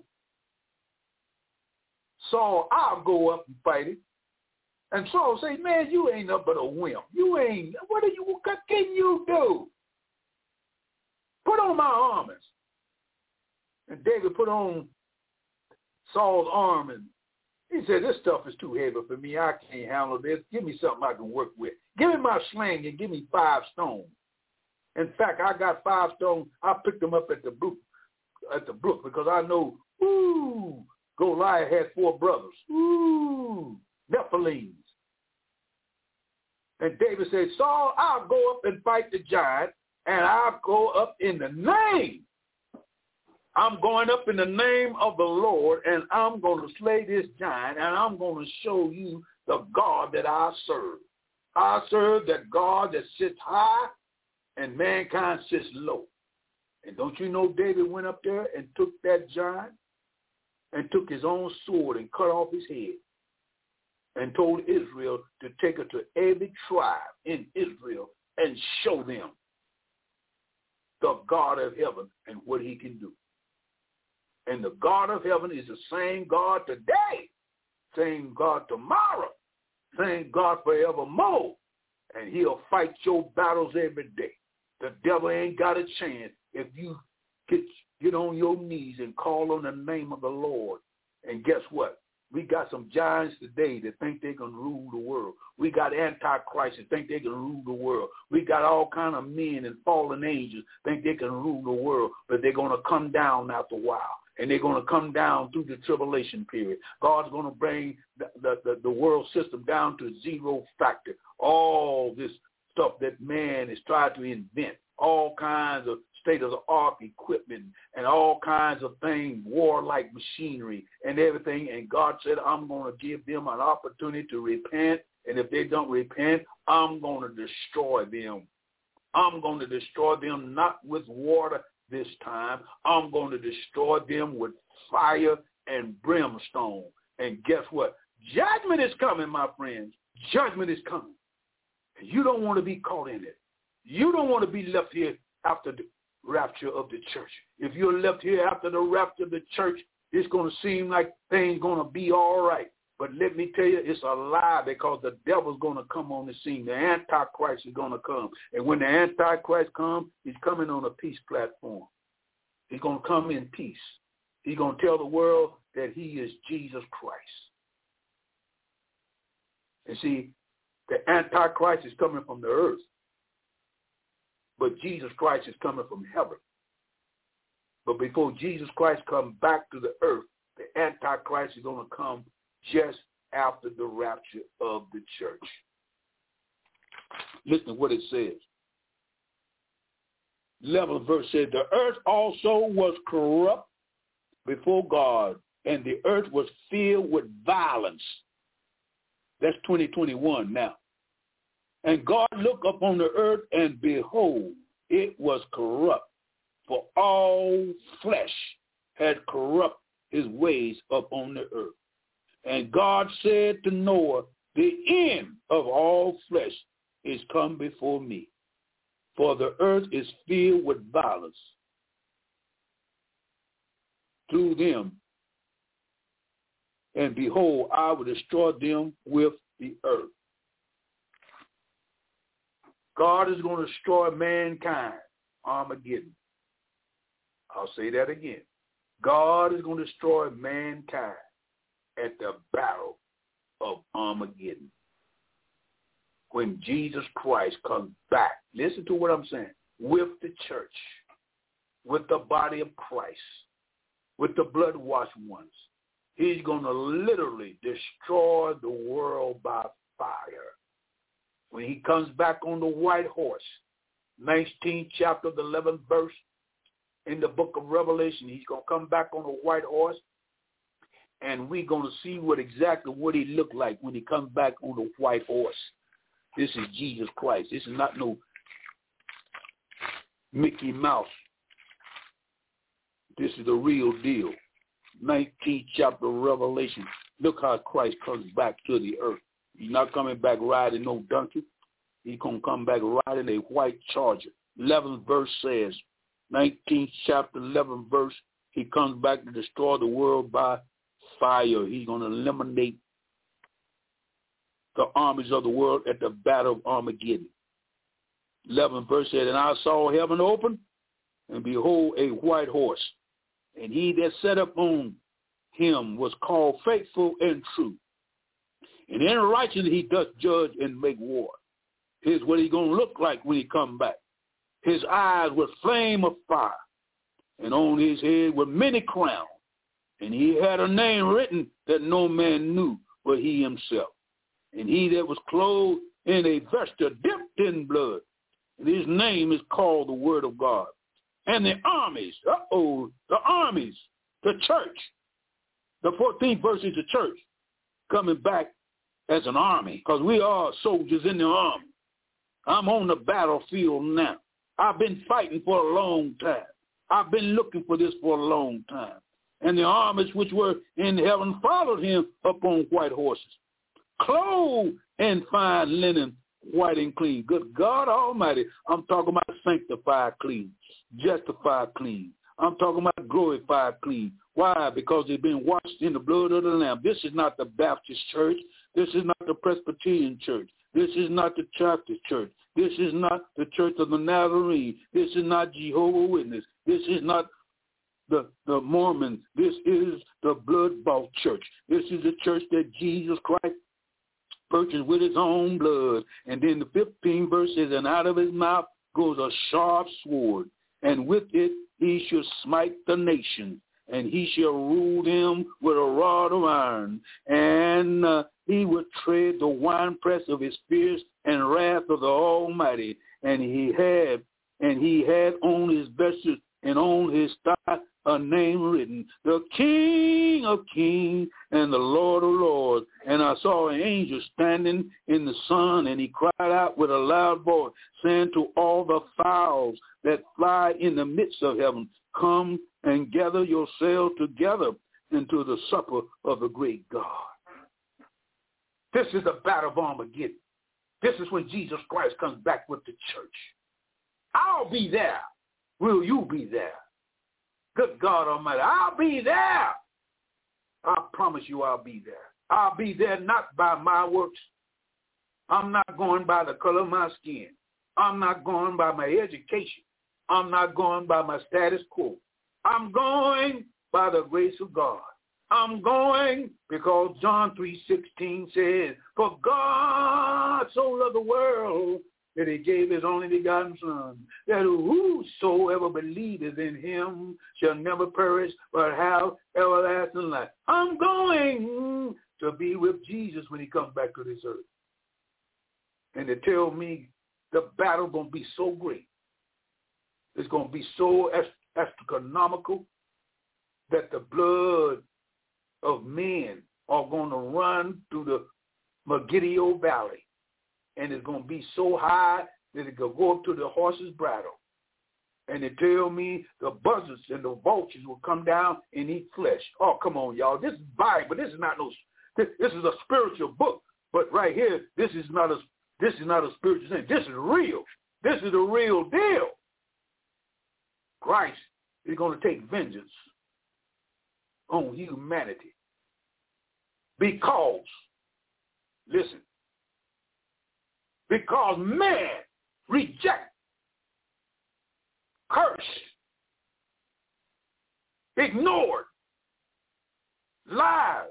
Saul, I'll go up and fight him. And Saul said, man, you ain't nothing but a wimp. You ain't, what, are you, what can you do? Put on my armor. And David put on Saul's armor, and he said, this stuff is too heavy for me. I can't handle this. Give me something I can work with. Give me my sling and give me five stones. In fact, I got five stones. I picked them up at the brook, at the brook because I know, ooh, Goliath had four brothers. Ooh, Nephilims. And David said, Saul, I'll go up and fight the giant, and I'll go up in the name. I'm going up in the name of the Lord, and I'm going to slay this giant, and I'm going to show you the God that I serve. I serve that God that sits high, and mankind sits low. And don't you know David went up there and took that giant and took his own sword and cut off his head and told Israel to take it to every tribe in Israel and show them the God of heaven and what he can do. And the God of heaven is the same God today, same God tomorrow, same God forevermore. And he'll fight your battles every day. The devil ain't got a chance if you get, get on your knees and call on the name of the Lord. And guess what? We got some giants today that think they can rule the world. We got antichrists that think they can rule the world. We got all kind of men and fallen angels think they can rule the world, but they're going to come down after a while. And they're going to come down through the tribulation period. God's going to bring the, the, the, the world system down to zero factor. All this stuff that man has tried to invent, all kinds of state-of-the-art equipment and all kinds of things, warlike machinery and everything. And God said, I'm going to give them an opportunity to repent. And if they don't repent, I'm going to destroy them. I'm going to destroy them not with water this time. I'm going to destroy them with fire and brimstone. And guess what? Judgment is coming, my friends. Judgment is coming. And you don't want to be caught in it. You don't want to be left here after the rapture of the church. If you're left here after the rapture of the church, it's going to seem like things going to be all right. But let me tell you, it's a lie because the devil's going to come on the scene. The Antichrist is going to come. And when the Antichrist comes, he's coming on a peace platform. He's going to come in peace. He's going to tell the world that he is Jesus Christ. And see, the Antichrist is coming from the earth. But Jesus Christ is coming from heaven. But before Jesus Christ comes back to the earth, the Antichrist is going to come just after the rapture of the church. Listen to what it says. eleventh verse says, the earth also was corrupt before God, and the earth was filled with violence. That's twenty twenty-one now. And God looked upon the earth, and behold, it was corrupt, for all flesh had corrupt his ways upon the earth. And God said to Noah, the end of all flesh is come before me, for the earth is filled with violence through them. And behold, I will destroy them with the earth. God is going to destroy mankind, Armageddon. I'll say that again. God is going to destroy mankind at the battle of Armageddon. When Jesus Christ comes back, listen to what I'm saying, with the church, with the body of Christ, with the blood-washed ones, he's going to literally destroy the world by fire. When he comes back on the white horse, nineteenth chapter of the eleventh verse in the book of Revelation, he's going to come back on a white horse, and we're going to see what exactly what he looked like when he comes back on the white horse. This is Jesus Christ. This is not no Mickey Mouse. This is the real deal. nineteenth chapter of Revelation. Look how Christ comes back to the earth. He's not coming back riding no donkey. He's going to come back riding a white charger. eleventh verse says, nineteenth chapter, eleventh verse, he comes back to destroy the world by fire. He's going to eliminate the armies of the world at the battle of Armageddon. eleventh verse said, and I saw heaven open, and behold, a white horse. And he that sat upon him was called Faithful and True. And in righteousness he doth judge and make war. Here's what he's going to look like when he come back. His eyes were flame of fire, and on his head were many crowns. And he had a name written that no man knew but he himself. And he that was clothed in a vesture dipped in blood. And his name is called the Word of God. And the armies, uh-oh, the armies, the church. The fourteenth verse is the church coming back as an army, because we are soldiers in the army. I'm on the battlefield now. I've been fighting for a long time. I've been looking for this for a long time. And the armies which were in heaven followed him upon white horses, clothed in fine linen, white and clean. Good God Almighty, I'm talking about sanctified clean, justified clean. I'm talking about glorified clean. Why? Because they've been washed in the blood of the Lamb. This is not the Baptist church. This is not the Presbyterian church. This is not the Baptist church. This is not the Church of the Nazarene. This is not Jehovah's Witness. This is not the, the Mormons. This is the blood-bought church. This is the church that Jesus Christ purchased with his own blood. And then the fifteenth verse says, and out of his mouth goes a sharp sword, and with it he shall smite the nations, and he shall rule them with a rod of iron, and uh, he will tread the winepress of his fierce and wrath of the Almighty. And he had, and he had on his vesture and on his thigh a name written, the King of Kings and the Lord of Lords. And I saw an angel standing in the sun, and he cried out with a loud voice, saying to all the fowls that fly in the midst of heaven, come and gather yourselves together into the supper of the great God. This is the battle of Armageddon. This is when Jesus Christ comes back with the church. I'll be there. Will you be there? Good God Almighty, I'll be there. I promise you I'll be there. I'll be there not by my works. I'm not going by the color of my skin. I'm not going by my education. I'm not going by my status quo. I'm going by the grace of God. I'm going because John three sixteen says, for God so loved the world that he gave his only begotten Son, that whosoever believeth in him shall never perish but have everlasting life. I'm going to be with Jesus when he comes back to this earth. And they tell me the battle's going to be so great. It's going to be so astronomical that the blood of men are going to run through the Megiddo Valley. And it's going to be so high that it will go up to the horse's bridle. And they tell me the buzzards and the vultures will come down and eat flesh. Oh, come on, y'all. This is Bible. This is not no. This, this is a spiritual book. But right here, this is not a. This is not a spiritual thing. This is real. This is the real deal. Christ is going to take vengeance on humanity because, listen, because man reject, cursed, ignored, lied.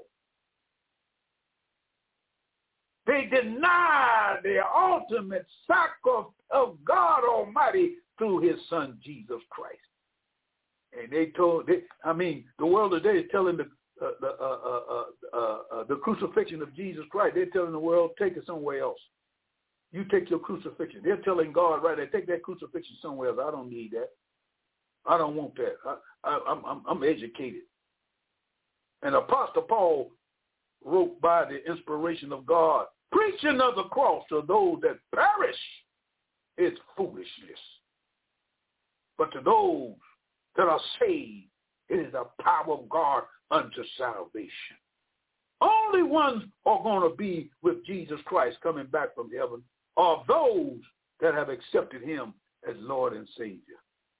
They denied the ultimate sacrifice of God Almighty through his Son, Jesus Christ. And they told, they, I mean, the world today is telling the uh, the, uh, uh, uh, uh, the crucifixion of Jesus Christ. They're telling the world, take it somewhere else. You take your crucifixion. They're telling God right there, take that crucifixion somewhere else. I don't need that. I don't want that. I, I, I'm, I'm, I'm educated. And Apostle Paul wrote by the inspiration of God, preaching of the cross to those that perish is foolishness. But to those that are saved, it is the power of God unto salvation. Only ones are going to be with Jesus Christ coming back from heaven are those that have accepted him as Lord and Savior.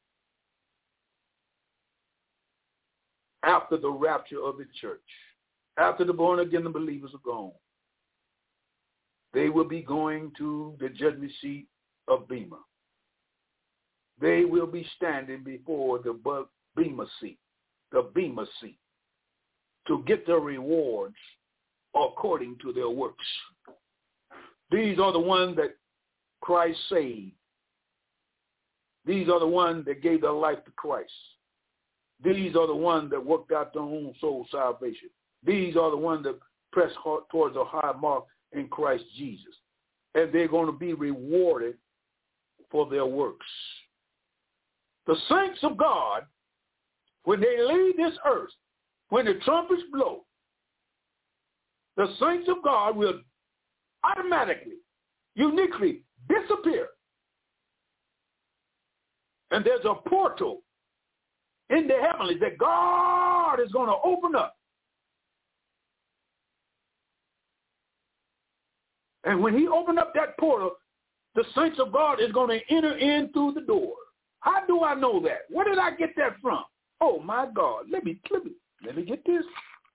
After the rapture of the church, after the born-again believers are gone, they will be going to the judgment seat of Bema. They will be standing before the Bema seat, the Bema seat, to get their rewards according to their works. These are the ones that Christ saved. These are the ones that gave their life to Christ. These are the ones that worked out their own soul salvation. These are the ones that pressed hard towards a high mark in Christ Jesus. And they're going to be rewarded for their works. The saints of God, when they leave this earth, when the trumpets blow, the saints of God will automatically, uniquely disappear. And there's a portal in the heavenlies that God is going to open up. And when he opened up that portal, the saints of God is going to enter in through the door. How do I know that? Where did I get that from? Oh, my God. Let me, let me, let me get this.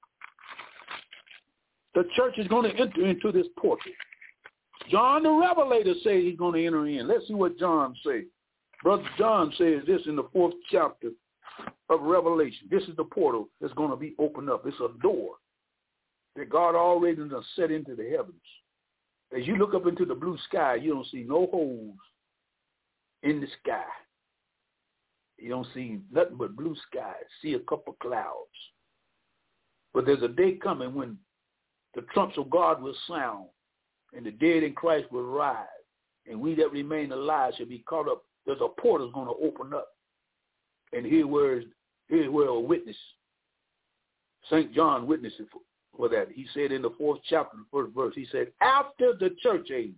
The church is going to enter into this portal. John the Revelator says he's going to enter in. Let's see what John says. Brother John says this in the fourth chapter of Revelation. This is the portal that's going to be opened up. It's a door that God already has set into the heavens. As you look up into the blue sky, you don't see no holes in the sky. You don't see nothing but blue sky. See a couple clouds. But there's a day coming when the trumps of God will sound, and the dead in Christ will rise, and we that remain alive shall be caught up. There's a portal going to open up. And here where, here's where a witness, Saint John witnessed for, for that. He said in the fourth chapter, the first verse, he said, after the church age,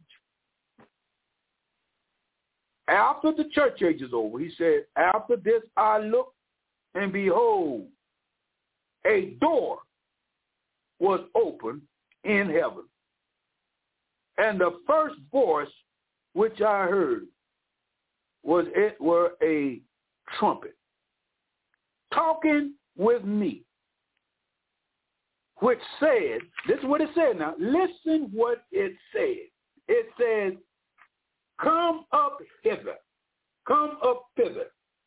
after the church age is over, he said, after this I looked, and behold, a door was opened in heaven. And the first voice which I heard was it were a trumpet talking with me, which said, this is what it said now, listen what it said. It said, come up hither, come up thither.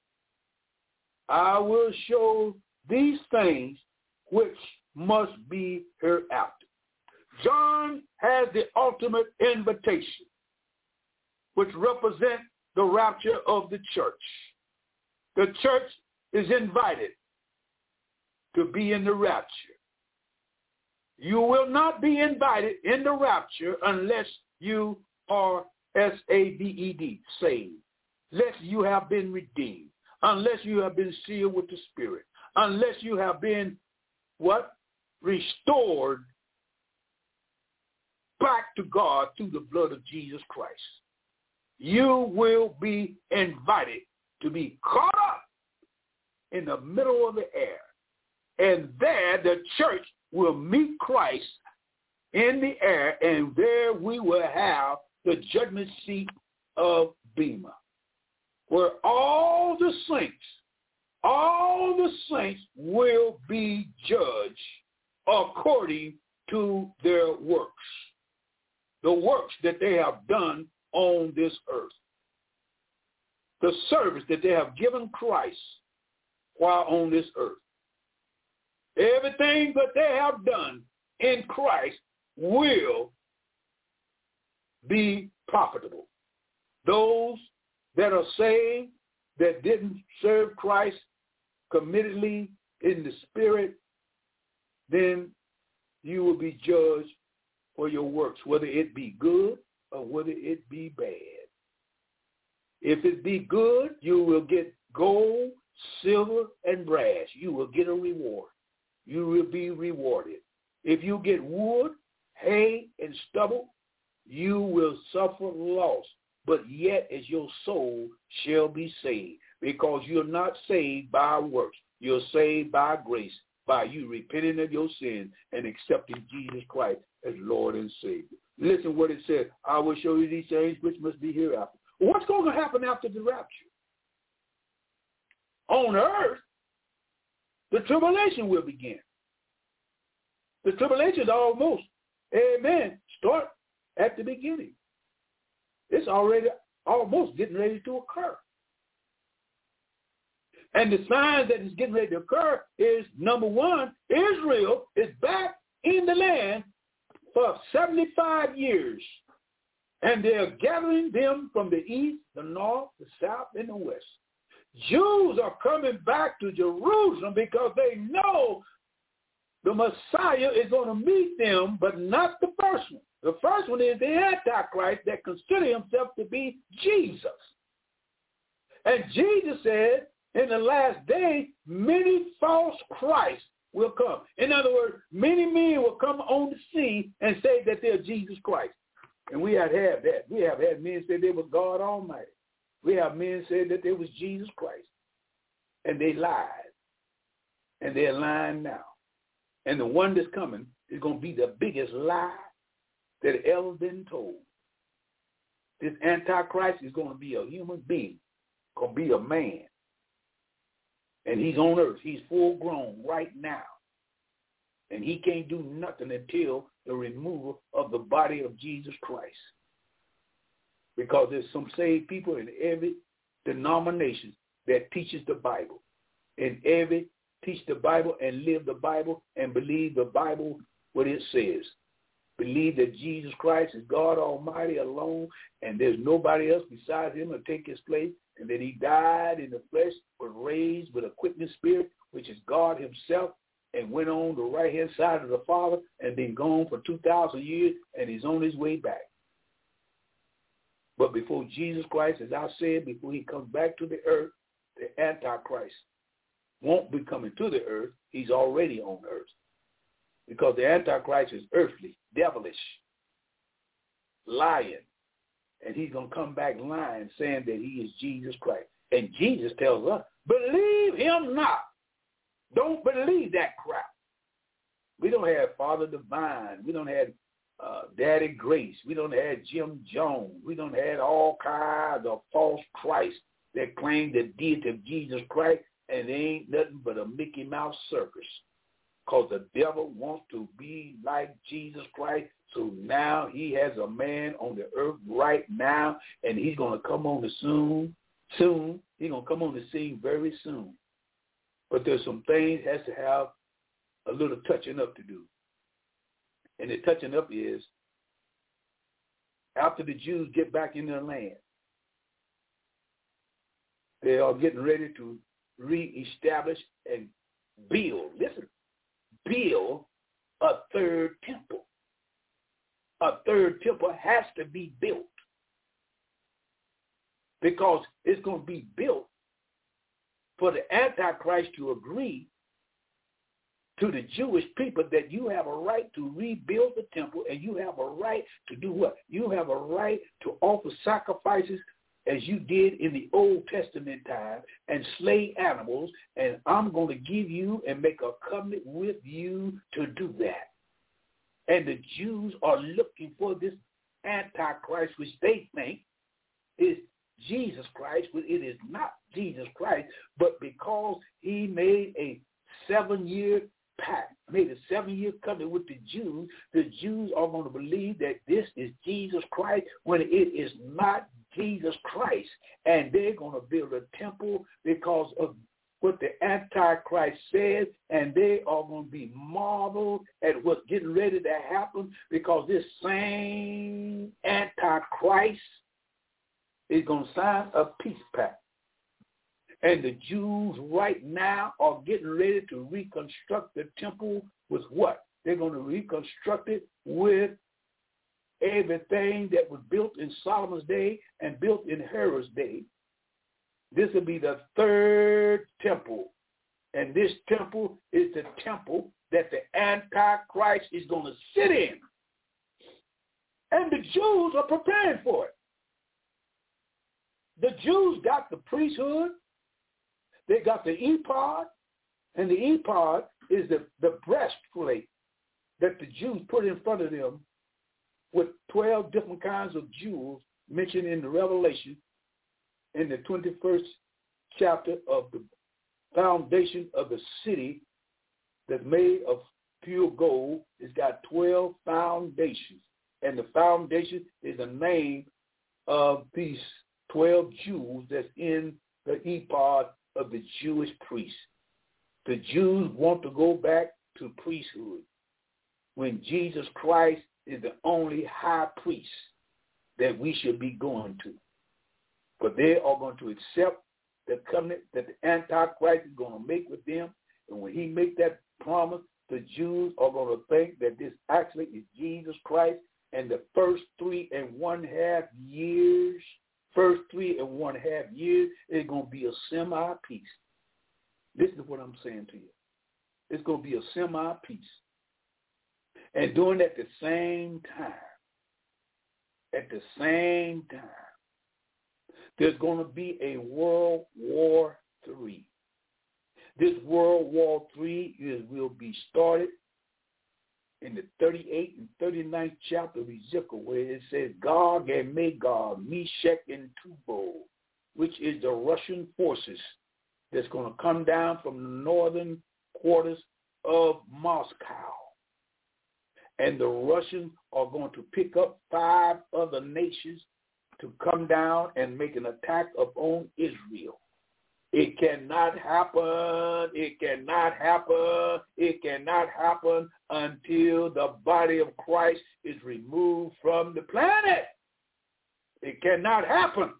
I will show these things which must be hereafter. John has the ultimate invitation, which represents the rapture of the church. The church is invited to be in the rapture. You will not be invited in the rapture unless you are S A V E D, saved, unless you have been redeemed, unless you have been sealed with the Spirit, unless you have been, what? Restored back to God through the blood of Jesus Christ. You will be invited to be caught up in the middle of the air. And there the church will meet Christ in the air, and there we will have the judgment seat of Bema, where all the saints, all the saints will be judged according to their works, the works that they have done on this earth, the service that they have given Christ while on this earth. Everything that they have done in Christ will be profitable. Those that are saved, that didn't serve Christ committedly in the Spirit, then you will be judged for your works, whether it be good or whether it be bad. If it be good, you will get gold, silver, and brass. You will get a reward. you will be rewarded. If you get wood, hay, and stubble, you will suffer loss, but yet as your soul shall be saved, because you're not saved by works. You're saved by grace, by you repenting of your sin and accepting Jesus Christ as Lord and Savior. Listen what it says. I will show you these things which must be hereafter. What's going to happen after the rapture? On earth, the tribulation will begin. The tribulation is almost, amen, start at the beginning. It's already almost getting ready to occur. And the signs that is getting ready to occur is, number one, Israel is back in the land for seventy-five years. And they're gathering them from the east, the north, the south, and the west. Jews are coming back to Jerusalem because they know the Messiah is going to meet them, but not the first one. The first one is the Antichrist that considers himself to be Jesus. And Jesus said, in the last day, many false Christs will come. In other words, many men will come on the scene and say that they're Jesus Christ. And we have had that. We have had men say they were God Almighty. We have men say that they was Jesus Christ. And they lied. And they're lying now. And the one that's coming is going to be the biggest lie that ever been told. This Antichrist is going to be a human being, going to be a man. And he's on earth. He's full grown right now. And he can't do nothing until the removal of the body of Jesus Christ. Because there's some saved people in every denomination that teaches the Bible. And every teach the Bible and live the Bible and believe the Bible, what it says. Believe that Jesus Christ is God Almighty alone, and there's nobody else besides him to take his place, and that he died in the flesh, was raised with a quickening spirit, which is God himself, and went on the right-hand side of the Father and been gone for two thousand years, and he's on his way back. But before Jesus Christ, as I said, before he comes back to the earth, the Antichrist won't be coming to the earth. He's already on earth. Because the Antichrist is earthly, devilish, lying. And he's going to come back lying, saying that he is Jesus Christ. And Jesus tells us, believe him not. Don't believe that crap. We don't have Father Divine. We don't have uh, Daddy Grace. We don't have Jim Jones. We don't have all kinds of false Christ that claim the deity of Jesus Christ, and they ain't nothing but a Mickey Mouse circus. Because the devil wants to be like Jesus Christ, so now he has a man on the earth right now, and he's going to come on the soon, soon. He's going to come on the scene very soon. But there's some things has to have a little touching up to do. And the touching up is, after the Jews get back in their land, they are getting ready to reestablish and build, listen, build a third temple. A third temple has to be built because it's going to be built for the Antichrist to agree to the Jewish people that you have a right to rebuild the temple, and you have a right to do what? You have a right to offer sacrifices as you did in the Old Testament time and slay animals, and I'm going to give you and make a covenant with you to do that. And the Jews are looking for this Antichrist, which they think is Jesus Christ, but it is not Jesus Christ, but because he made a seven-year pact, made a seven-year covenant with the Jews, the Jews are going to believe that this is Jesus Christ when it is not Jesus Christ. And they're going to build a temple because of what the Antichrist says, and they are going to be marveled at what's getting ready to happen, because this same Antichrist is going to sign a peace pact. And the Jews right now are getting ready to reconstruct the temple with what? They're going to reconstruct it with everything that was built in Solomon's day and built in Herod's day. This will be the third temple And this temple is the temple that the Antichrist is going to sit in. And the Jews are preparing for it. The Jews got the priesthood. They got the ephod. And the ephod is the, the breastplate that the Jews put in front of them with twelve different kinds of jewels mentioned in the Revelation in the twenty-first chapter of the foundation of the city that's made of pure gold. It's got twelve foundations. And the foundation is the name of these twelve jewels that's in the ephod of the Jewish priests. The Jews want to go back to priesthood when Jesus Christ is the only high priest that we should be going to. But they are going to accept the covenant that the Antichrist is going to make with them. And when he makes that promise, the Jews are going to think that this actually is Jesus Christ. And the first three and one half years, first three and one half years is going to be a semi-peace. Listen to what I'm saying to you. It's going to be a semi-peace. And during at the same time, at the same time, there's going to be a World War Three. This World War Three is will be started in the thirty-eighth and thirty-ninth chapter of Ezekiel, where it says Gog and Magog, Meshach and Tubal, which is the Russian forces that's going to come down from the northern quarters of Moscow. And the Russians are going to pick up five other nations to come down and make an attack upon Israel. It cannot happen. It cannot happen. It cannot happen until the body of Christ is removed from the planet. It cannot happen.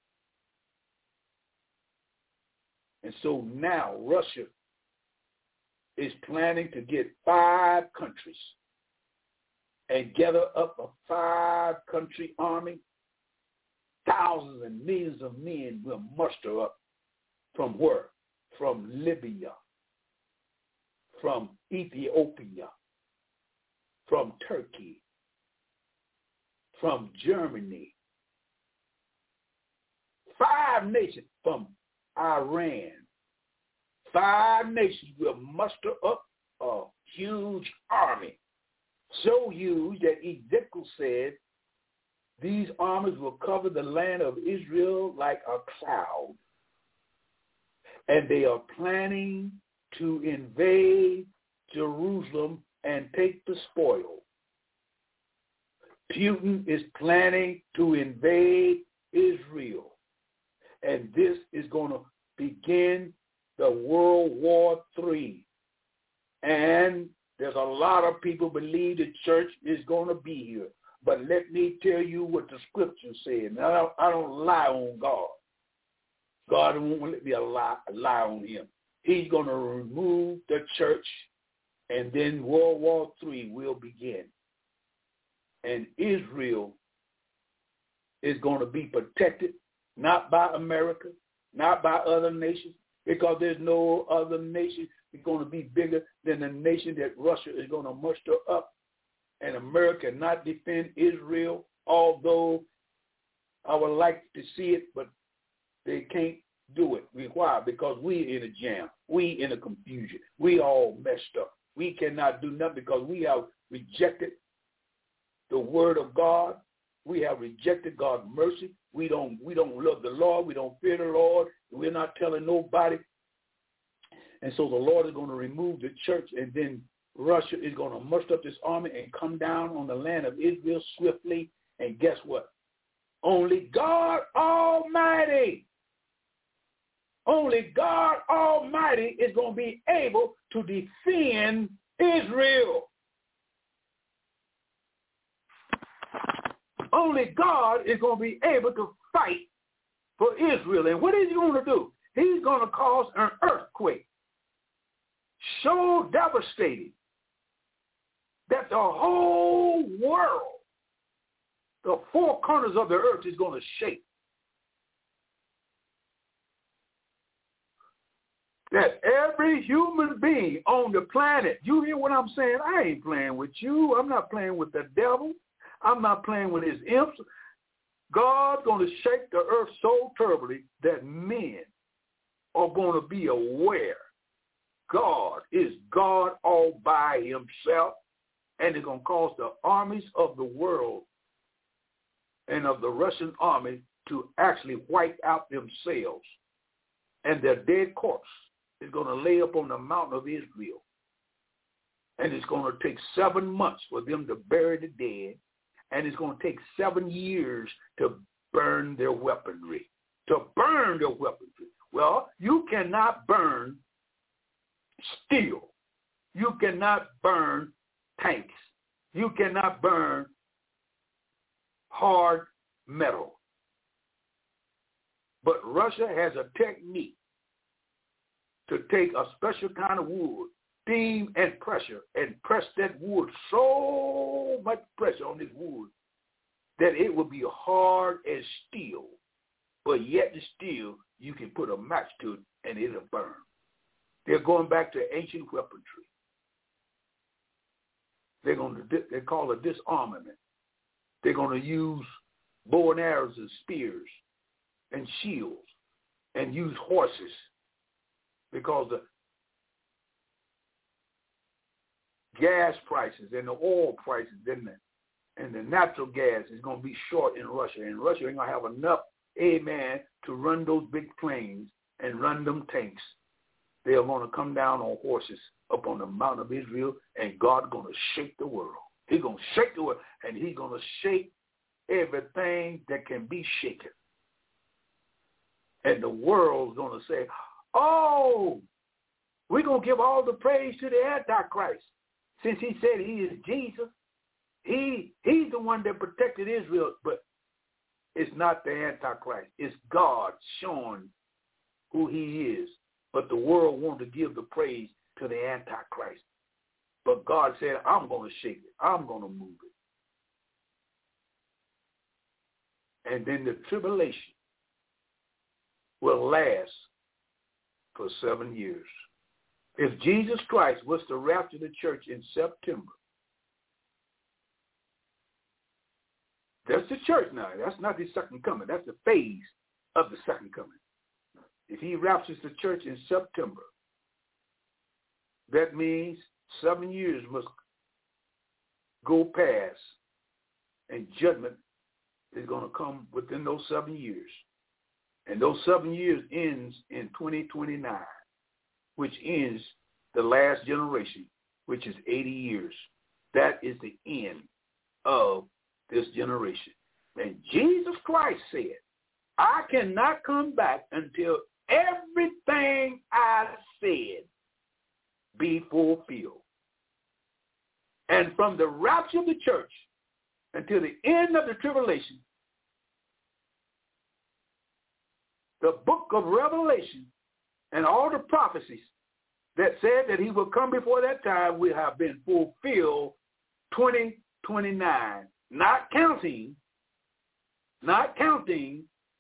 And so now Russia is planning to get five countries and gather up a five-country army. Thousands and millions of men will muster up. From where? From Libya, from Ethiopia, from Turkey, from Germany. Five nations from Iran. Five nations will muster up a huge army. So huge that Ezekiel said these armies will cover the land of Israel like a cloud. And they are planning to invade Jerusalem and take the spoil. Putin is planning to invade Israel. And this is going to begin the World War Three. And there's a lot of people believe the church is going to be here. But let me tell you what the scripture said. Now, I don't, I don't lie on God. God won't let me lie, lie on him. He's going to remove the church, and then World War Three will begin. And Israel is going to be protected, not by America, not by other nations, because there's no other nation that's going to be bigger than the nation that Russia is going to muster up. And America not defend Israel, although I would like to see it, but they can't do it. Why? Because we in a jam. We in a confusion. We all messed up. We cannot do nothing because we have rejected the word of God. We have rejected God's mercy. We don't we don't love the Lord. We don't fear the Lord. We're not telling nobody. And so the Lord is going to remove the church, and then Russia is going to muster up this army and come down on the land of Israel swiftly. And guess what? Only God Almighty Only God Almighty is going to be able to defend Israel. Only God is going to be able to fight for Israel. And what is he going to do? He's going to cause an earthquake so devastating that the whole world, the four corners of the earth, is going to shake. that every human being on the planet, you hear what I'm saying? I ain't playing with you. I'm not playing with the devil. I'm not playing with his imps. God's going to shake the earth so terribly that men are going to be aware God is God all by himself, and it's going to cause the armies of the world and of the Russian army to actually wipe out themselves, and their dead corpse is going to lay up on the mountain of Israel, and it's going to take seven months for them to bury the dead, and it's going to take seven years to burn their weaponry, to burn their weaponry. Well, you cannot burn steel. You cannot burn tanks. You cannot burn hard metal. But Russia has a technique to take a special kind of wood, steam and pressure, and press that wood, so much pressure on this wood that it will be hard as steel, but yet the steel, you can put a match to it and it'll burn. They're going back to ancient weaponry. They're going to, they call it disarmament. They're going to use bow and arrows and spears and shields and use horses, because the gas prices and the oil prices and the, and the natural gas is going to be short in Russia. And Russia ain't going to have enough, amen, to run those big planes and run them tanks. They are going to come down on horses up on the mountain of Israel, and God's going to shake the world. He's going to shake the world, and he's going to shake everything that can be shaken. And the world's going to say, oh, we're going to give all the praise to the Antichrist. Since he said he is Jesus, he he's the one that protected Israel, but it's not the Antichrist. It's God showing who he is. But the world wants to give the praise to the Antichrist. But God said, I'm going to shake it. I'm going to move it. And then the tribulation will last for seven years. If Jesus Christ was to rapture the church in September, that's the church now. That's not the second coming. That's the phase of the second coming. If he raptures the church in September, that means seven years must go past, and judgment is going to come within those seven years. And those seven years ends in twenty twenty-nine, which ends the last generation, which is eighty years. That is the end of this generation. And Jesus Christ said, I cannot come back until everything I said be fulfilled. And from the rapture of the church until the end of the tribulation, the book of Revelation and all the prophecies that said that he will come before that time will have been fulfilled twenty twenty-nine, not counting, not counting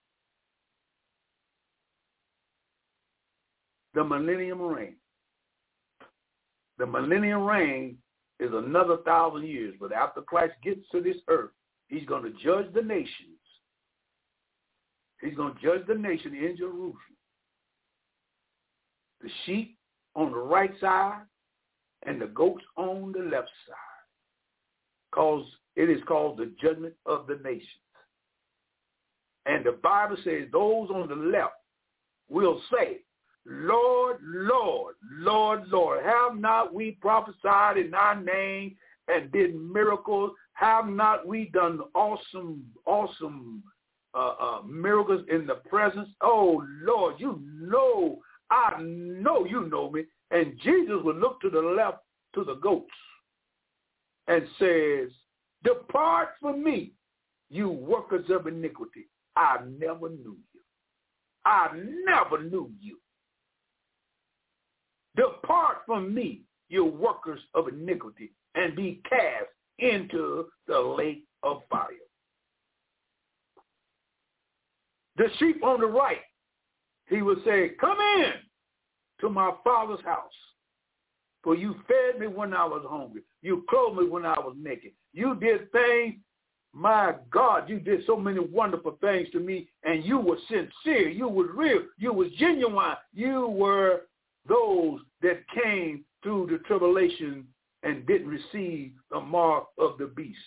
the millennium reign. The millennium reign is another thousand years, but after Christ gets to this earth, he's going to judge the nations. He's going to judge the nation in Jerusalem. The sheep on the right side and the goats on the left side. Because it is called the judgment of the nations. And the Bible says those on the left will say, Lord, Lord, Lord, Lord, have not we prophesied in thy name and did miracles? Have not we done awesome, awesome uh, uh, miracles in the presence? Oh, Lord, you know, I know you know me. And Jesus would look to the left to the goats and says, depart from me, you workers of iniquity. I never knew you. I never knew you. Depart from me, you workers of iniquity, and be cast into the lake of fire. The sheep on the right, he would say, come in, to my Father's house. For you fed me when I was hungry. You clothed me when I was naked. You did things, my God, you did so many wonderful things to me, and you were sincere. You were real. You were genuine. You were those that came through the tribulation and didn't receive the mark of the beast.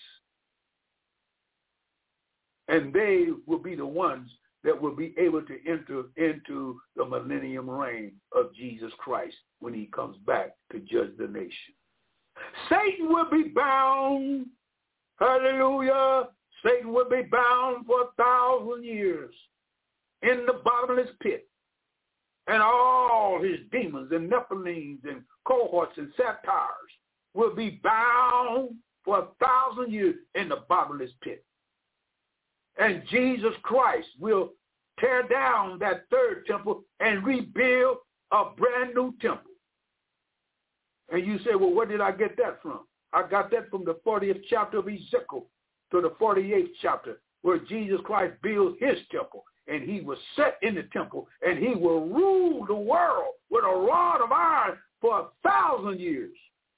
And they will be the ones that will be able to enter into the millennium reign of Jesus Christ when he comes back to judge the nation. Satan will be bound. Hallelujah. Satan will be bound for a thousand years in the bottomless pit. And all his demons and Nephilims and cohorts and satyrs will be bound for a thousand years in the bottomless pit. And Jesus Christ will tear down that third temple and rebuild a brand new temple. And you say, well, where did I get that from? I got that from the fortieth chapter of Ezekiel to the forty-eighth chapter, where Jesus Christ builds his temple. And he was set in the temple, and he will rule the world with a rod of iron for a thousand years.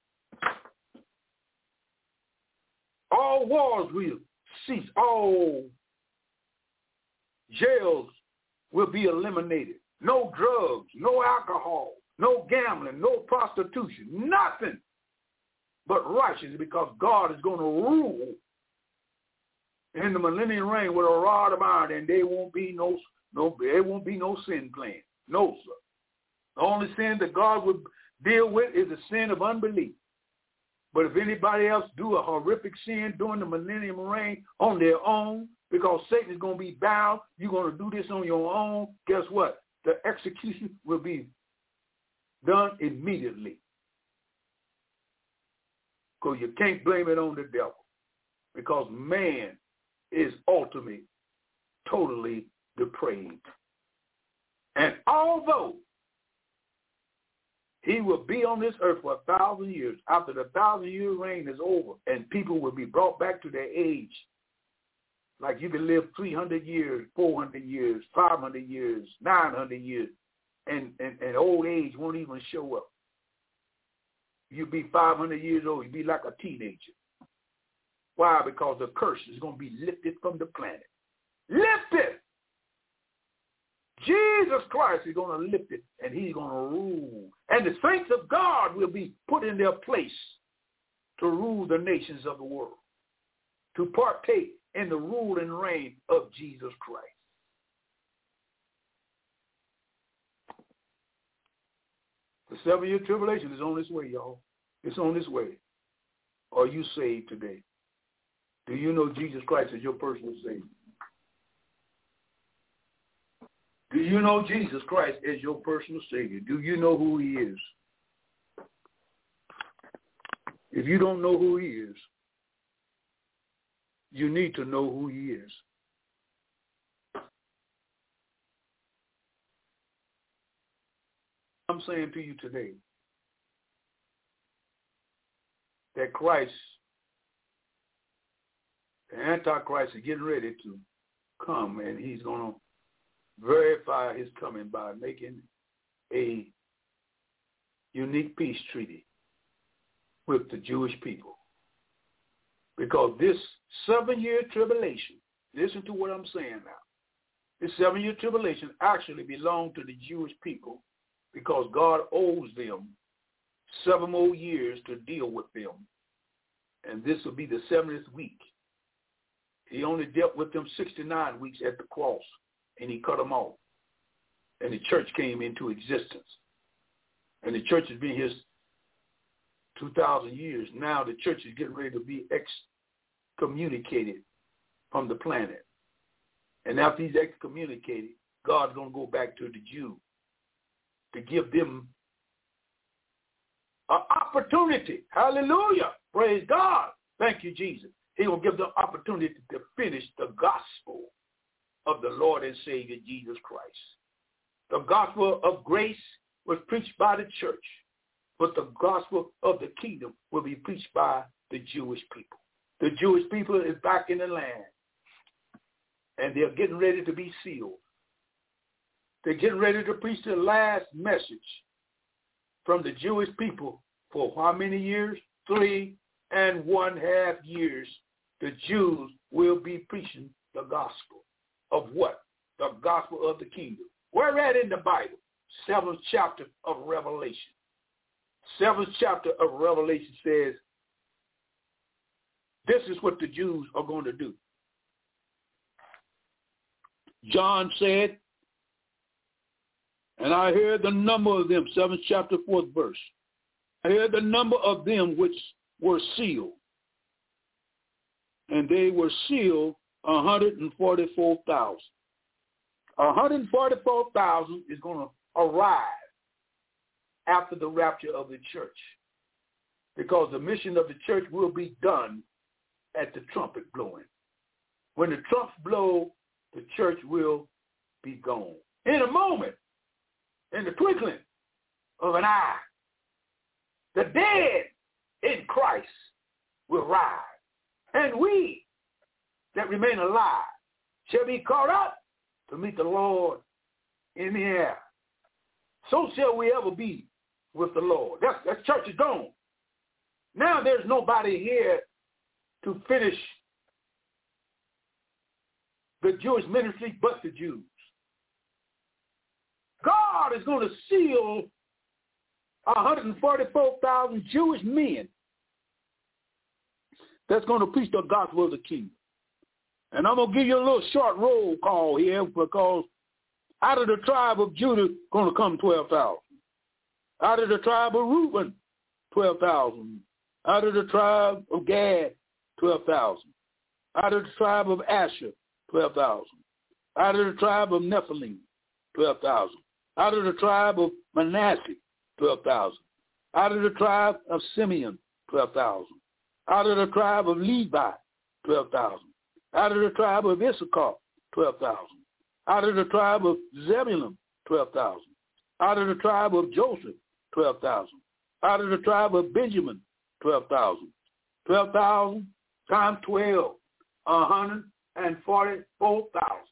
All wars will cease. All jails will be eliminated. No drugs, no alcohol, no gambling, no prostitution, nothing but righteousness, because God is going to rule in the millennium reign with a rod of iron, and there won't be no no there won't be no sin plan. No, sir. The only sin that God would deal with is the sin of unbelief. But if anybody else do a horrific sin during the millennium reign on their own, because Satan is going to be bound, you're going to do this on your own, guess what? The execution will be done immediately. Because you can't blame it on the devil. Because man is ultimately, totally depraved. And although he will be on this earth for a thousand years, after the thousand-year reign is over, and people will be brought back to their age, like you can live three hundred years, four hundred years, five hundred years, nine hundred years, and, and, and old age won't even show up. You'll be five hundred years old. You'll be like a teenager. Why? Because the curse is going to be lifted from the planet. Lifted! Jesus Christ is going to lift it, and he's going to rule. And the saints of God will be put in their place to rule the nations of the world, to partake in the rule and reign of Jesus Christ. The seven-year tribulation is on its way, y'all. It's on its way. Are you saved today? Do you know Jesus Christ is your personal Savior? Do you know Jesus Christ as your personal Savior? Do you know who he is? If you don't know who he is, you need to know who he is. I'm saying to you today that Christ, the Antichrist, is getting ready to come, and he's going to verify his coming by making a unique peace treaty with the Jewish people. Because this seven-year tribulation, listen to what I'm saying now, this seven-year tribulation actually belonged to the Jewish people, because God owes them seven more years to deal with them. And this will be the seventieth week. He only dealt with them sixty-nine weeks at the cross, and he cut them off. And the church came into existence. And the church has been here two thousand years. Now the church is getting ready to be excommunicated from the planet. And after he's excommunicated, God's going to go back to the Jew to give them an opportunity. Hallelujah. Praise God. Thank you, Jesus. He will give them opportunity to finish the gospel of the Lord and Savior Jesus Christ. The gospel of grace was preached by the church, but the gospel of the kingdom will be preached by the Jewish people. The Jewish people is back in the land, and they're getting ready to be sealed. They're getting ready to preach the last message from the Jewish people for how many years? Three and one half years. The Jews will be preaching the gospel of what? The gospel of the kingdom. Where at in the Bible? Seventh chapter of Revelation. Seventh chapter of Revelation says, this is what the Jews are going to do. John said, and I heard the number of them, seventh chapter, fourth verse. I heard the number of them which were sealed. And they were sealed one hundred forty-four thousand. one hundred forty-four thousand is going to arrive after the rapture of the church, because the mission of the church will be done at the trumpet blowing. When the trumps blow, the church will be gone. In a moment, in the twinkling of an eye, the dead in Christ will rise, and we that remain alive shall be caught up to meet the Lord in the air. So shall we ever be with the Lord. That's, that church is gone. Now there's nobody here to finish the Jewish ministry but the Jews. God is going to seal one hundred forty-four thousand Jewish men that's going to preach the gospel of the kingdom. And I'm going to give you a little short roll call here, because out of the tribe of Judah going to come twelve thousand. Out of the tribe of Reuben, twelve thousand. Out of the tribe of Gad, twelve thousand. Out of the tribe of Asher, twelve thousand. Out of the tribe of Nephilim, twelve thousand. Out of the tribe of Manasseh, twelve thousand. Out of the tribe of Simeon, twelve thousand. Out of the tribe of Levi, twelve thousand. Out of the tribe of Issachar, twelve thousand. Out of the tribe of Zebulun, twelve thousand. Out of the tribe of Joseph, twelve thousand. Out of the tribe of Benjamin, twelve thousand. twelve thousand times twelve, one hundred forty-four thousand.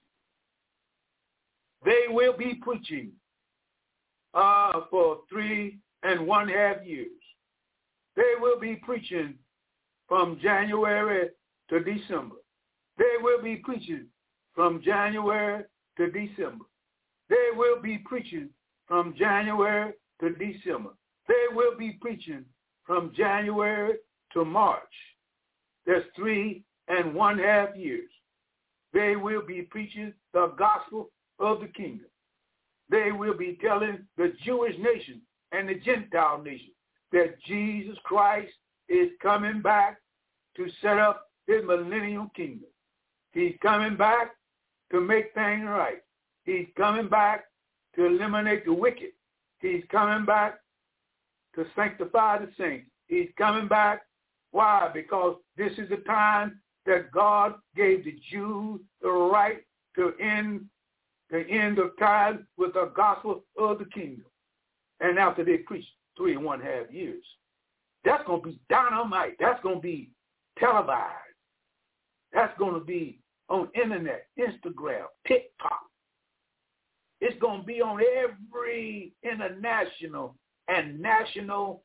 They will be preaching uh, for three and one half years. They will be preaching from January to December. They will be preaching from January to December. They will be preaching from January to December. They will be preaching from January to March. That's three and one half years. They will be preaching the gospel of the kingdom. They will be telling the Jewish nation and the Gentile nation that Jesus Christ is coming back to set up his millennial kingdom. He's coming back to make things right. He's coming back to eliminate the wicked. He's coming back to sanctify the saints. He's coming back. Why? Because this is the time that God gave the Jews the right to end the end of time with the gospel of the kingdom. And after they preached three and one half years, that's going to be dynamite. That's going to be televised. That's going to be on internet, Instagram, TikTok. It's going to be on every international and national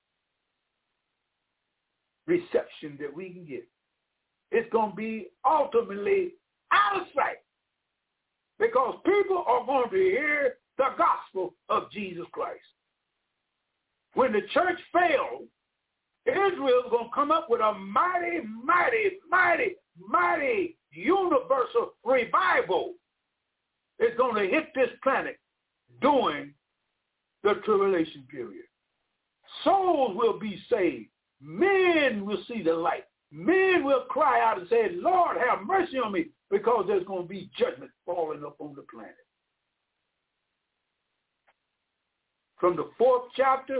reception that we can get. It's going to be ultimately out of sight, because people are going to hear the gospel of Jesus Christ. When the church failed, Israel's going to come up with a mighty, mighty, mighty, mighty universal revival. It's going to hit this planet during the tribulation period. Souls will be saved. Men will see the light. Men will cry out and say, Lord, have mercy on me, because there's going to be judgment falling up on the planet. From the fourth chapter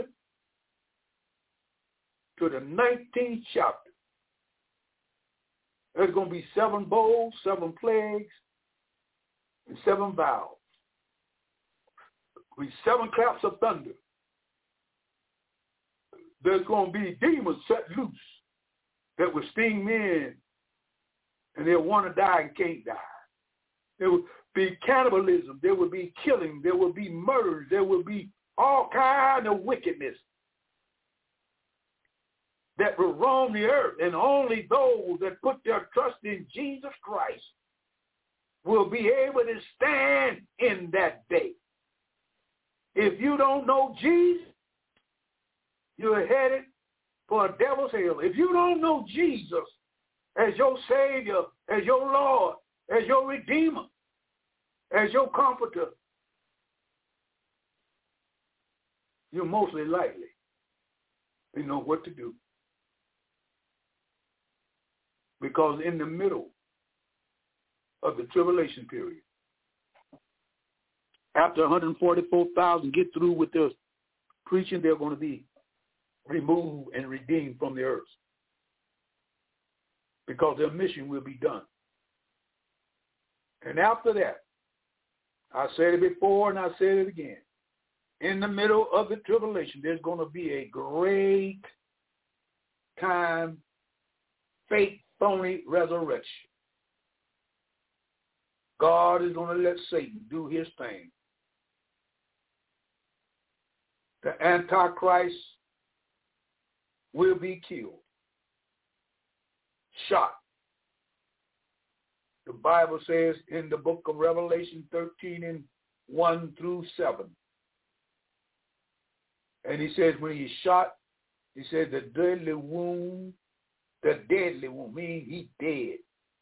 to the nineteenth chapter, there's going to be seven bowls, seven plagues, and seven vials. With seven claps of thunder. There's going to be demons set loose that will sting men, and they'll want to die and can't die. There will be cannibalism. There will be killing. There will be murders. There will be all kinds of wickedness that will roam the earth, and only those that put their trust in Jesus Christ will be able to stand in that day. If you don't know Jesus, you're headed for a devil's hell. If you don't know Jesus as your Savior, as your Lord, as your Redeemer, as your Comforter, you're mostly likely to know what to do. Because in the middle of the tribulation period, after one hundred forty-four thousand get through with their preaching, they're going to be removed and redeemed from the earth because their mission will be done. And after that, I said it before and I said it again, in the middle of the tribulation, there's going to be a great time, fake, phony resurrection. God is going to let Satan do his thing. The Antichrist will be killed, shot. The Bible says in the book of Revelation thirteen and one through seven. And he says when he's shot, he says the deadly wound, the deadly wound, meaning he's dead.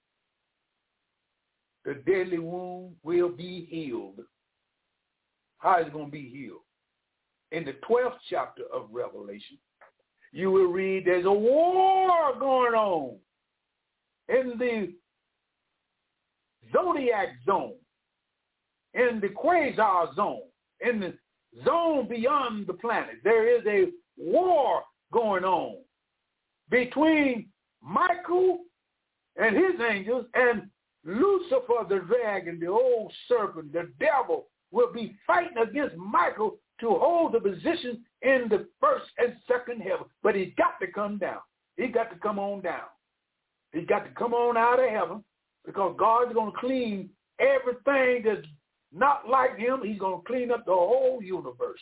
The deadly wound will be healed. How is it going to be healed? In the twelfth chapter of Revelation, you will read there's a war going on in the zodiac zone, in the quasar zone, in the zone beyond the planet. There is a war going on between Michael and his angels and Lucifer the dragon, the old serpent, the devil, will be fighting against Michael to hold the position in the first and second heaven. But he's got to come down. He's got to come on down. He's got to come on out of heaven because God's going to clean everything that's not like him. He's going to clean up the whole universe.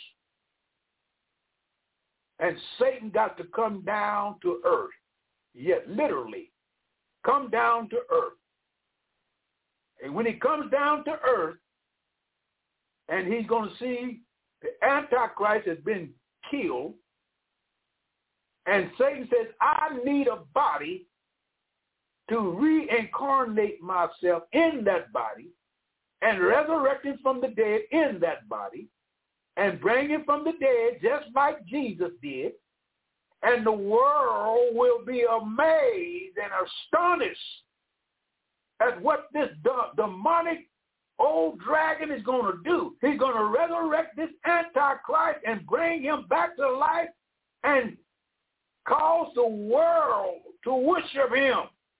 And Satan got to come down to earth. Yet literally, come down to earth. And when he comes down to earth, and he's going to see the Antichrist has been killed, and Satan says, I need a body to reincarnate myself in that body and resurrect him from the dead in that body and bring him from the dead just like Jesus did. And the world will be amazed and astonished at what this de- demonic old dragon is going to do. He's going to resurrect this Antichrist and bring him back to life and cause the world to worship him.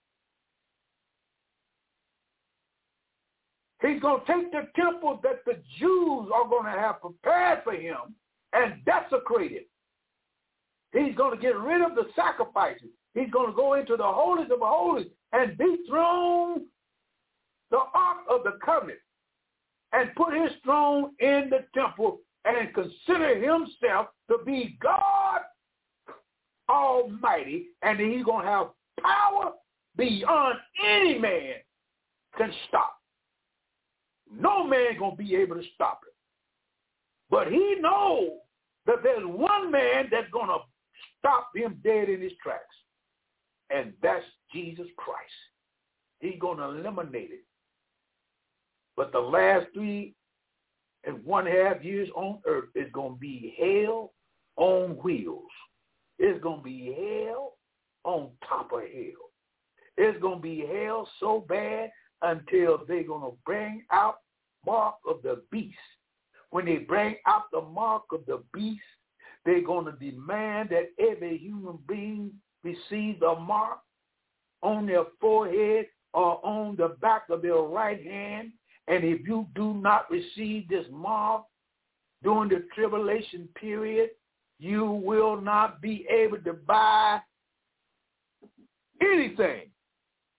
He's going to take the temple that the Jews are going to have prepared for him and desecrate it. He's going to get rid of the sacrifices. He's going to go into the holies of the holies and dethrone the Ark of the Covenant and put his throne in the temple and consider himself to be God Almighty, and he's going to have power beyond any man can stop. No man going to be able to stop it. But he knows that there's one man that's going to stop him dead in his tracks, and that's Jesus Christ. He's going to eliminate it. But the last three and one half years on earth is going to be hell on wheels. It's going to be hell on top of hell. It's going to be hell so bad until they're going to bring out mark of the beast. When they bring out the mark of the beast, they're going to demand that every human being receive a mark on their forehead or on the back of their right hand. And if you do not receive this mark during the tribulation period, you will not be able to buy anything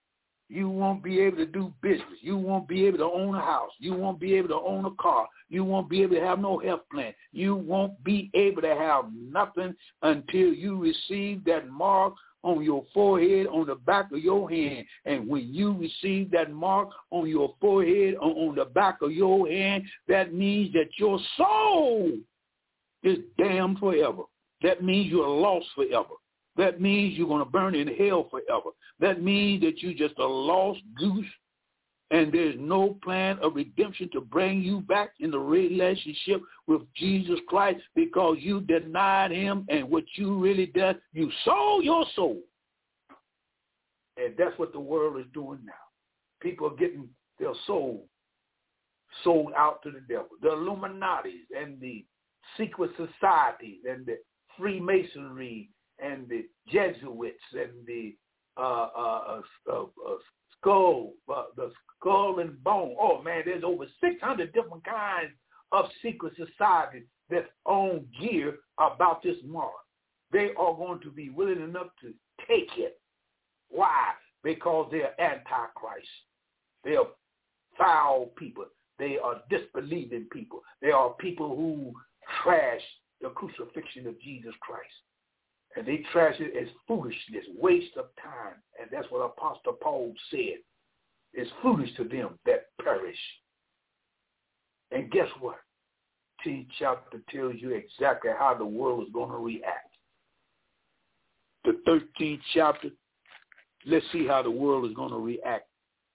You won't be able to do business. You won't be able to own a house. You won't be able to own a car. You won't be able to have no health plan. You won't be able to have nothing until you receive that mark on your forehead, on the back of your hand. And when you receive that mark on your forehead, on, on the back of your hand, that means that your soul is damned forever. That means you're lost forever. That means you're going to burn in hell forever. That means that you're just a lost goose, and there's no plan of redemption to bring you back in the relationship with Jesus Christ because you denied him, and what you really done, you sold your soul. And that's what the world is doing now. People are getting their soul sold out to the devil. The Illuminatis and the secret societies and the Freemasonry and the Jesuits and the uh, uh, uh, uh, skull, uh, the skull and bone. Oh man, there's over six hundred different kinds of secret societies that own gear about this mark. They are going to be willing enough to take it. Why? Because they are antichrist. They are foul people. They are disbelieving people. They are people who trash the crucifixion of Jesus Christ. And they trash it as foolishness, waste of time. And that's what Apostle Paul said. It's foolish to them that perish. And guess what? T chapter tells you exactly how the world is going to react. The thirteenth chapter, let's see how the world is going to react.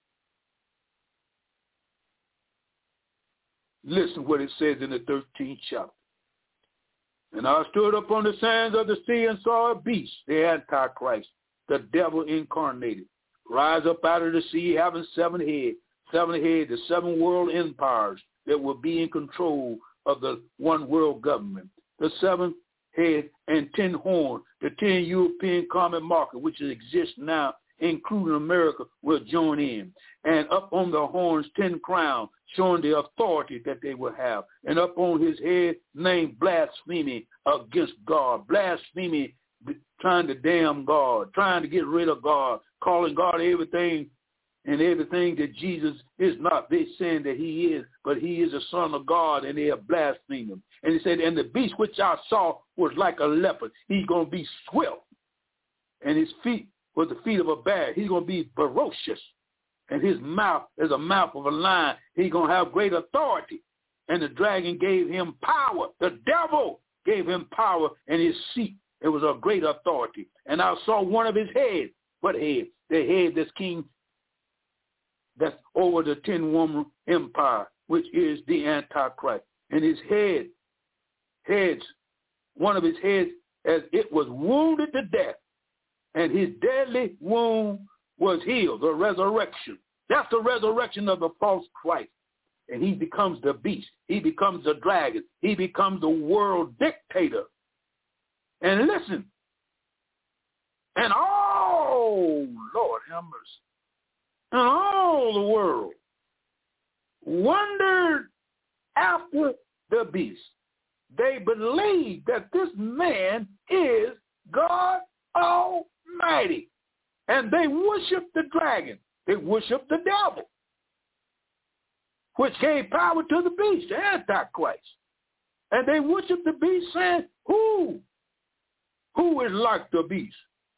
Listen what it says in the thirteenth chapter. And I stood up on the sands of the sea and saw a beast, the Antichrist, the devil incarnated, rise up out of the sea, having seven heads, seven heads, the seven world empires that will be in control of the one world government. The seven head and ten horns, the ten European common market, which exists now, including America, will join in. And up on the horns, ten crowns, showing the authority that they will have. And up on his head, named blasphemy against God. Blasphemy, trying to damn God, trying to get rid of God, calling God everything and everything that Jesus is not. They saying that he is, but he is the Son of God, and they are blaspheming him. And he said, and the beast which I saw was like a leopard. He's going to be swift, and his feet were the feet of a bear. He's going to be ferocious, and his mouth is a mouth of a lion. He's going to have great authority. And the dragon gave him power. The devil gave him power, and his seat, it was a great authority. And I saw one of his heads. What head? The head that's king, that's over the ten-woman empire, which is the Antichrist. And his head, heads, one of his heads, as it was wounded to death, and his deadly wound was healed, the resurrection. That's the resurrection of the false Christ. And he becomes the beast. He becomes the dragon. He becomes the world dictator. And listen, and all, Lord have mercy, and all the world wondered after the beast. They believed that this man is God Almighty. And they worshiped the dragon. They worshiped the devil, which gave power to the beast, the Antichrist. And they worshiped the beast, saying, who? Who is like the beast?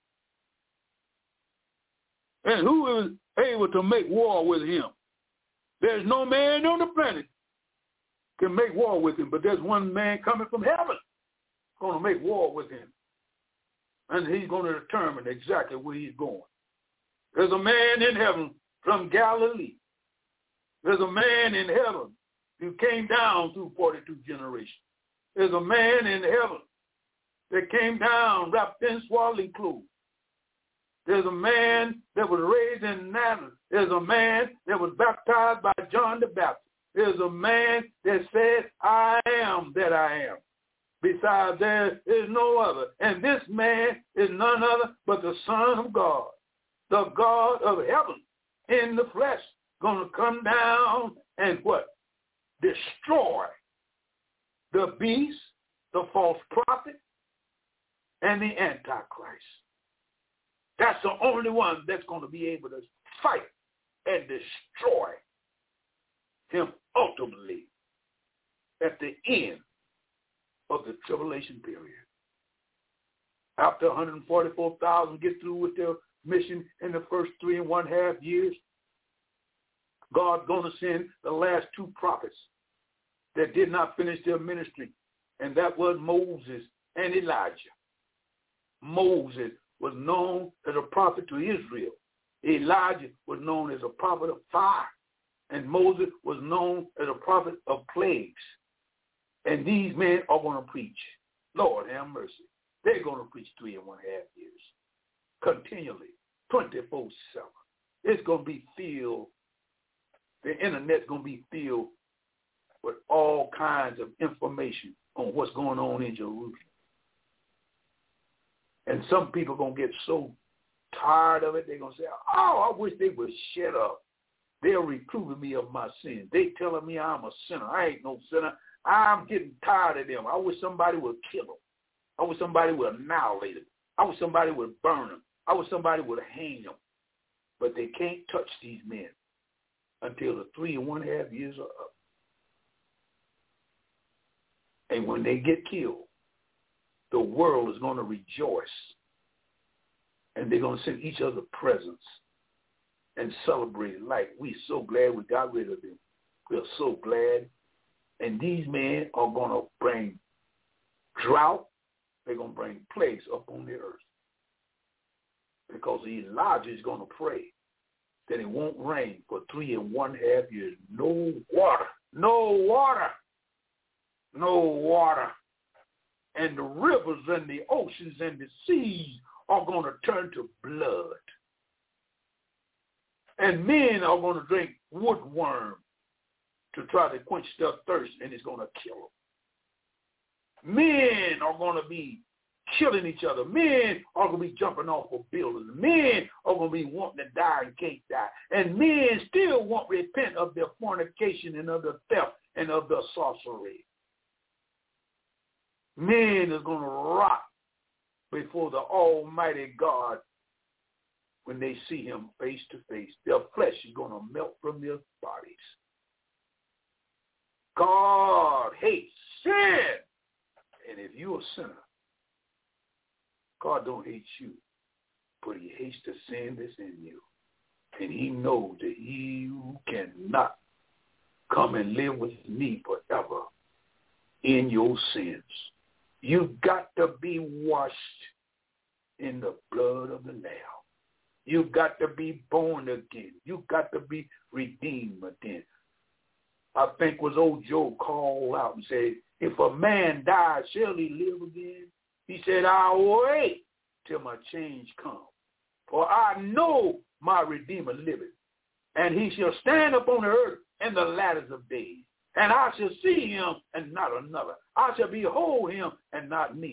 And who is able to make war with him? There's no man on the planet can make war with him, but there's one man coming from heaven going to make war with him. And he's going to determine exactly where he's going. There's a man in heaven from Galilee. There's a man in heaven who came down through forty-two generations. There's a man in heaven that came down wrapped in swaddling clothes. There's a man that was raised in Nazareth. There's a man that was baptized by John the Baptist. There's a man that said, I am that I am. Besides, there is no other. And this man is none other but the Son of God, the God of heaven in the flesh, going to come down and what? Destroy the beast, the false prophet, and the Antichrist. That's the only one that's going to be able to fight and destroy him ultimately at the end of the tribulation period. After one hundred forty-four thousand get through with their mission in the first three and one half years, God's going to send the last two prophets that did not finish their ministry, and that was Moses and Elijah. Moses was known as a prophet to Israel. Elijah was known as a prophet of fire, and Moses was known as a prophet of plagues. And these men are going to preach. Lord have mercy. They're going to preach three and one half years, continually, twenty-four seven. It's going to be filled, the internet's going to be filled with all kinds of information on what's going on in Jerusalem. And some people are going to get so tired of it, they're going to say, oh, I wish they would shut up. They're reproving me of my sins. They telling me I'm a sinner. I ain't no sinner. I'm getting tired of them. I wish somebody would kill them. I wish somebody would annihilate them. I wish somebody would burn them. I wish somebody would hang them. But they can't touch these men until the three and one half years are up. And when they get killed, the world is going to rejoice. And they're going to send each other presents and celebrate it like we're so glad we got rid of them. We're so glad. And these men are going to bring drought. They're going to bring plagues up on the earth. Because Elijah is going to pray that it won't rain for three and one half years. No water. No water. No water. And the rivers and the oceans and the seas are going to turn to blood. And men are going to drink woodworm to try to quench their thirst, and it's going to kill them. Men are going to be killing each other. Men are going to be jumping off of buildings. Men are going to be wanting to die and can't die. And men still won't repent of their fornication and of their theft and of their sorcery. Men is going to rot before the Almighty God when they see him face to face. Their flesh is going to melt from their bodies. God hates sin. And if you're a sinner, God don't hate you, but he hates the sin that's in you. And he knows that you cannot come and live with me forever in your sins. You've got to be washed in the blood of the Lamb. You've got to be born again. You've got to be redeemed again. I think it was old Job called out and said, if a man dies, shall he live again? He said, I'll wait till my change comes. For I know my Redeemer liveth, and he shall stand upon the earth in the ladders of days. And I shall see him and not another. I shall behold him and not neither.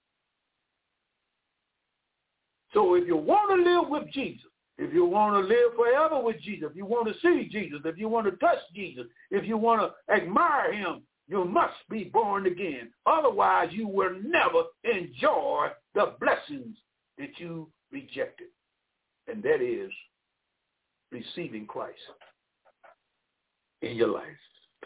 So if you want to live with Jesus, if you want to live forever with Jesus, if you want to see Jesus, if you want to touch Jesus, if you want to admire him, you must be born again. Otherwise, you will never enjoy the blessings that you rejected. And that is receiving Christ in your life.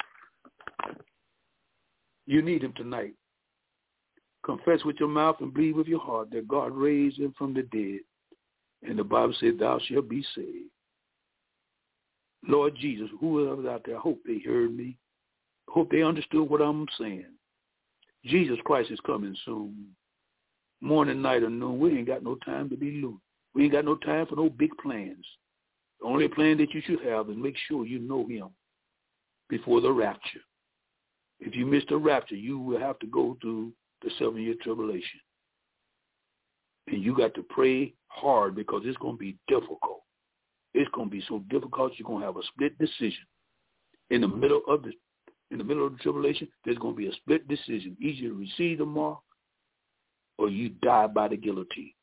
You need him tonight. Confess with your mouth and believe with your heart that God raised him from the dead. And the Bible said, thou shalt be saved. Lord Jesus, whoever's out there, I hope they heard me. I hope they understood what I'm saying. Jesus Christ is coming soon. Morning, night, or noon. We ain't got no time to be loose. We ain't got no time for no big plans. The only plan that you should have is make sure you know him before the rapture. If you miss the rapture, you will have to go through the seven-year tribulation. And you got to pray hard because it's going to be difficult. It's going to be so difficult you're going to have a split decision. In the middle of the in the middle of the tribulation, there's going to be a split decision. Either you receive the mark or you die by the guillotine.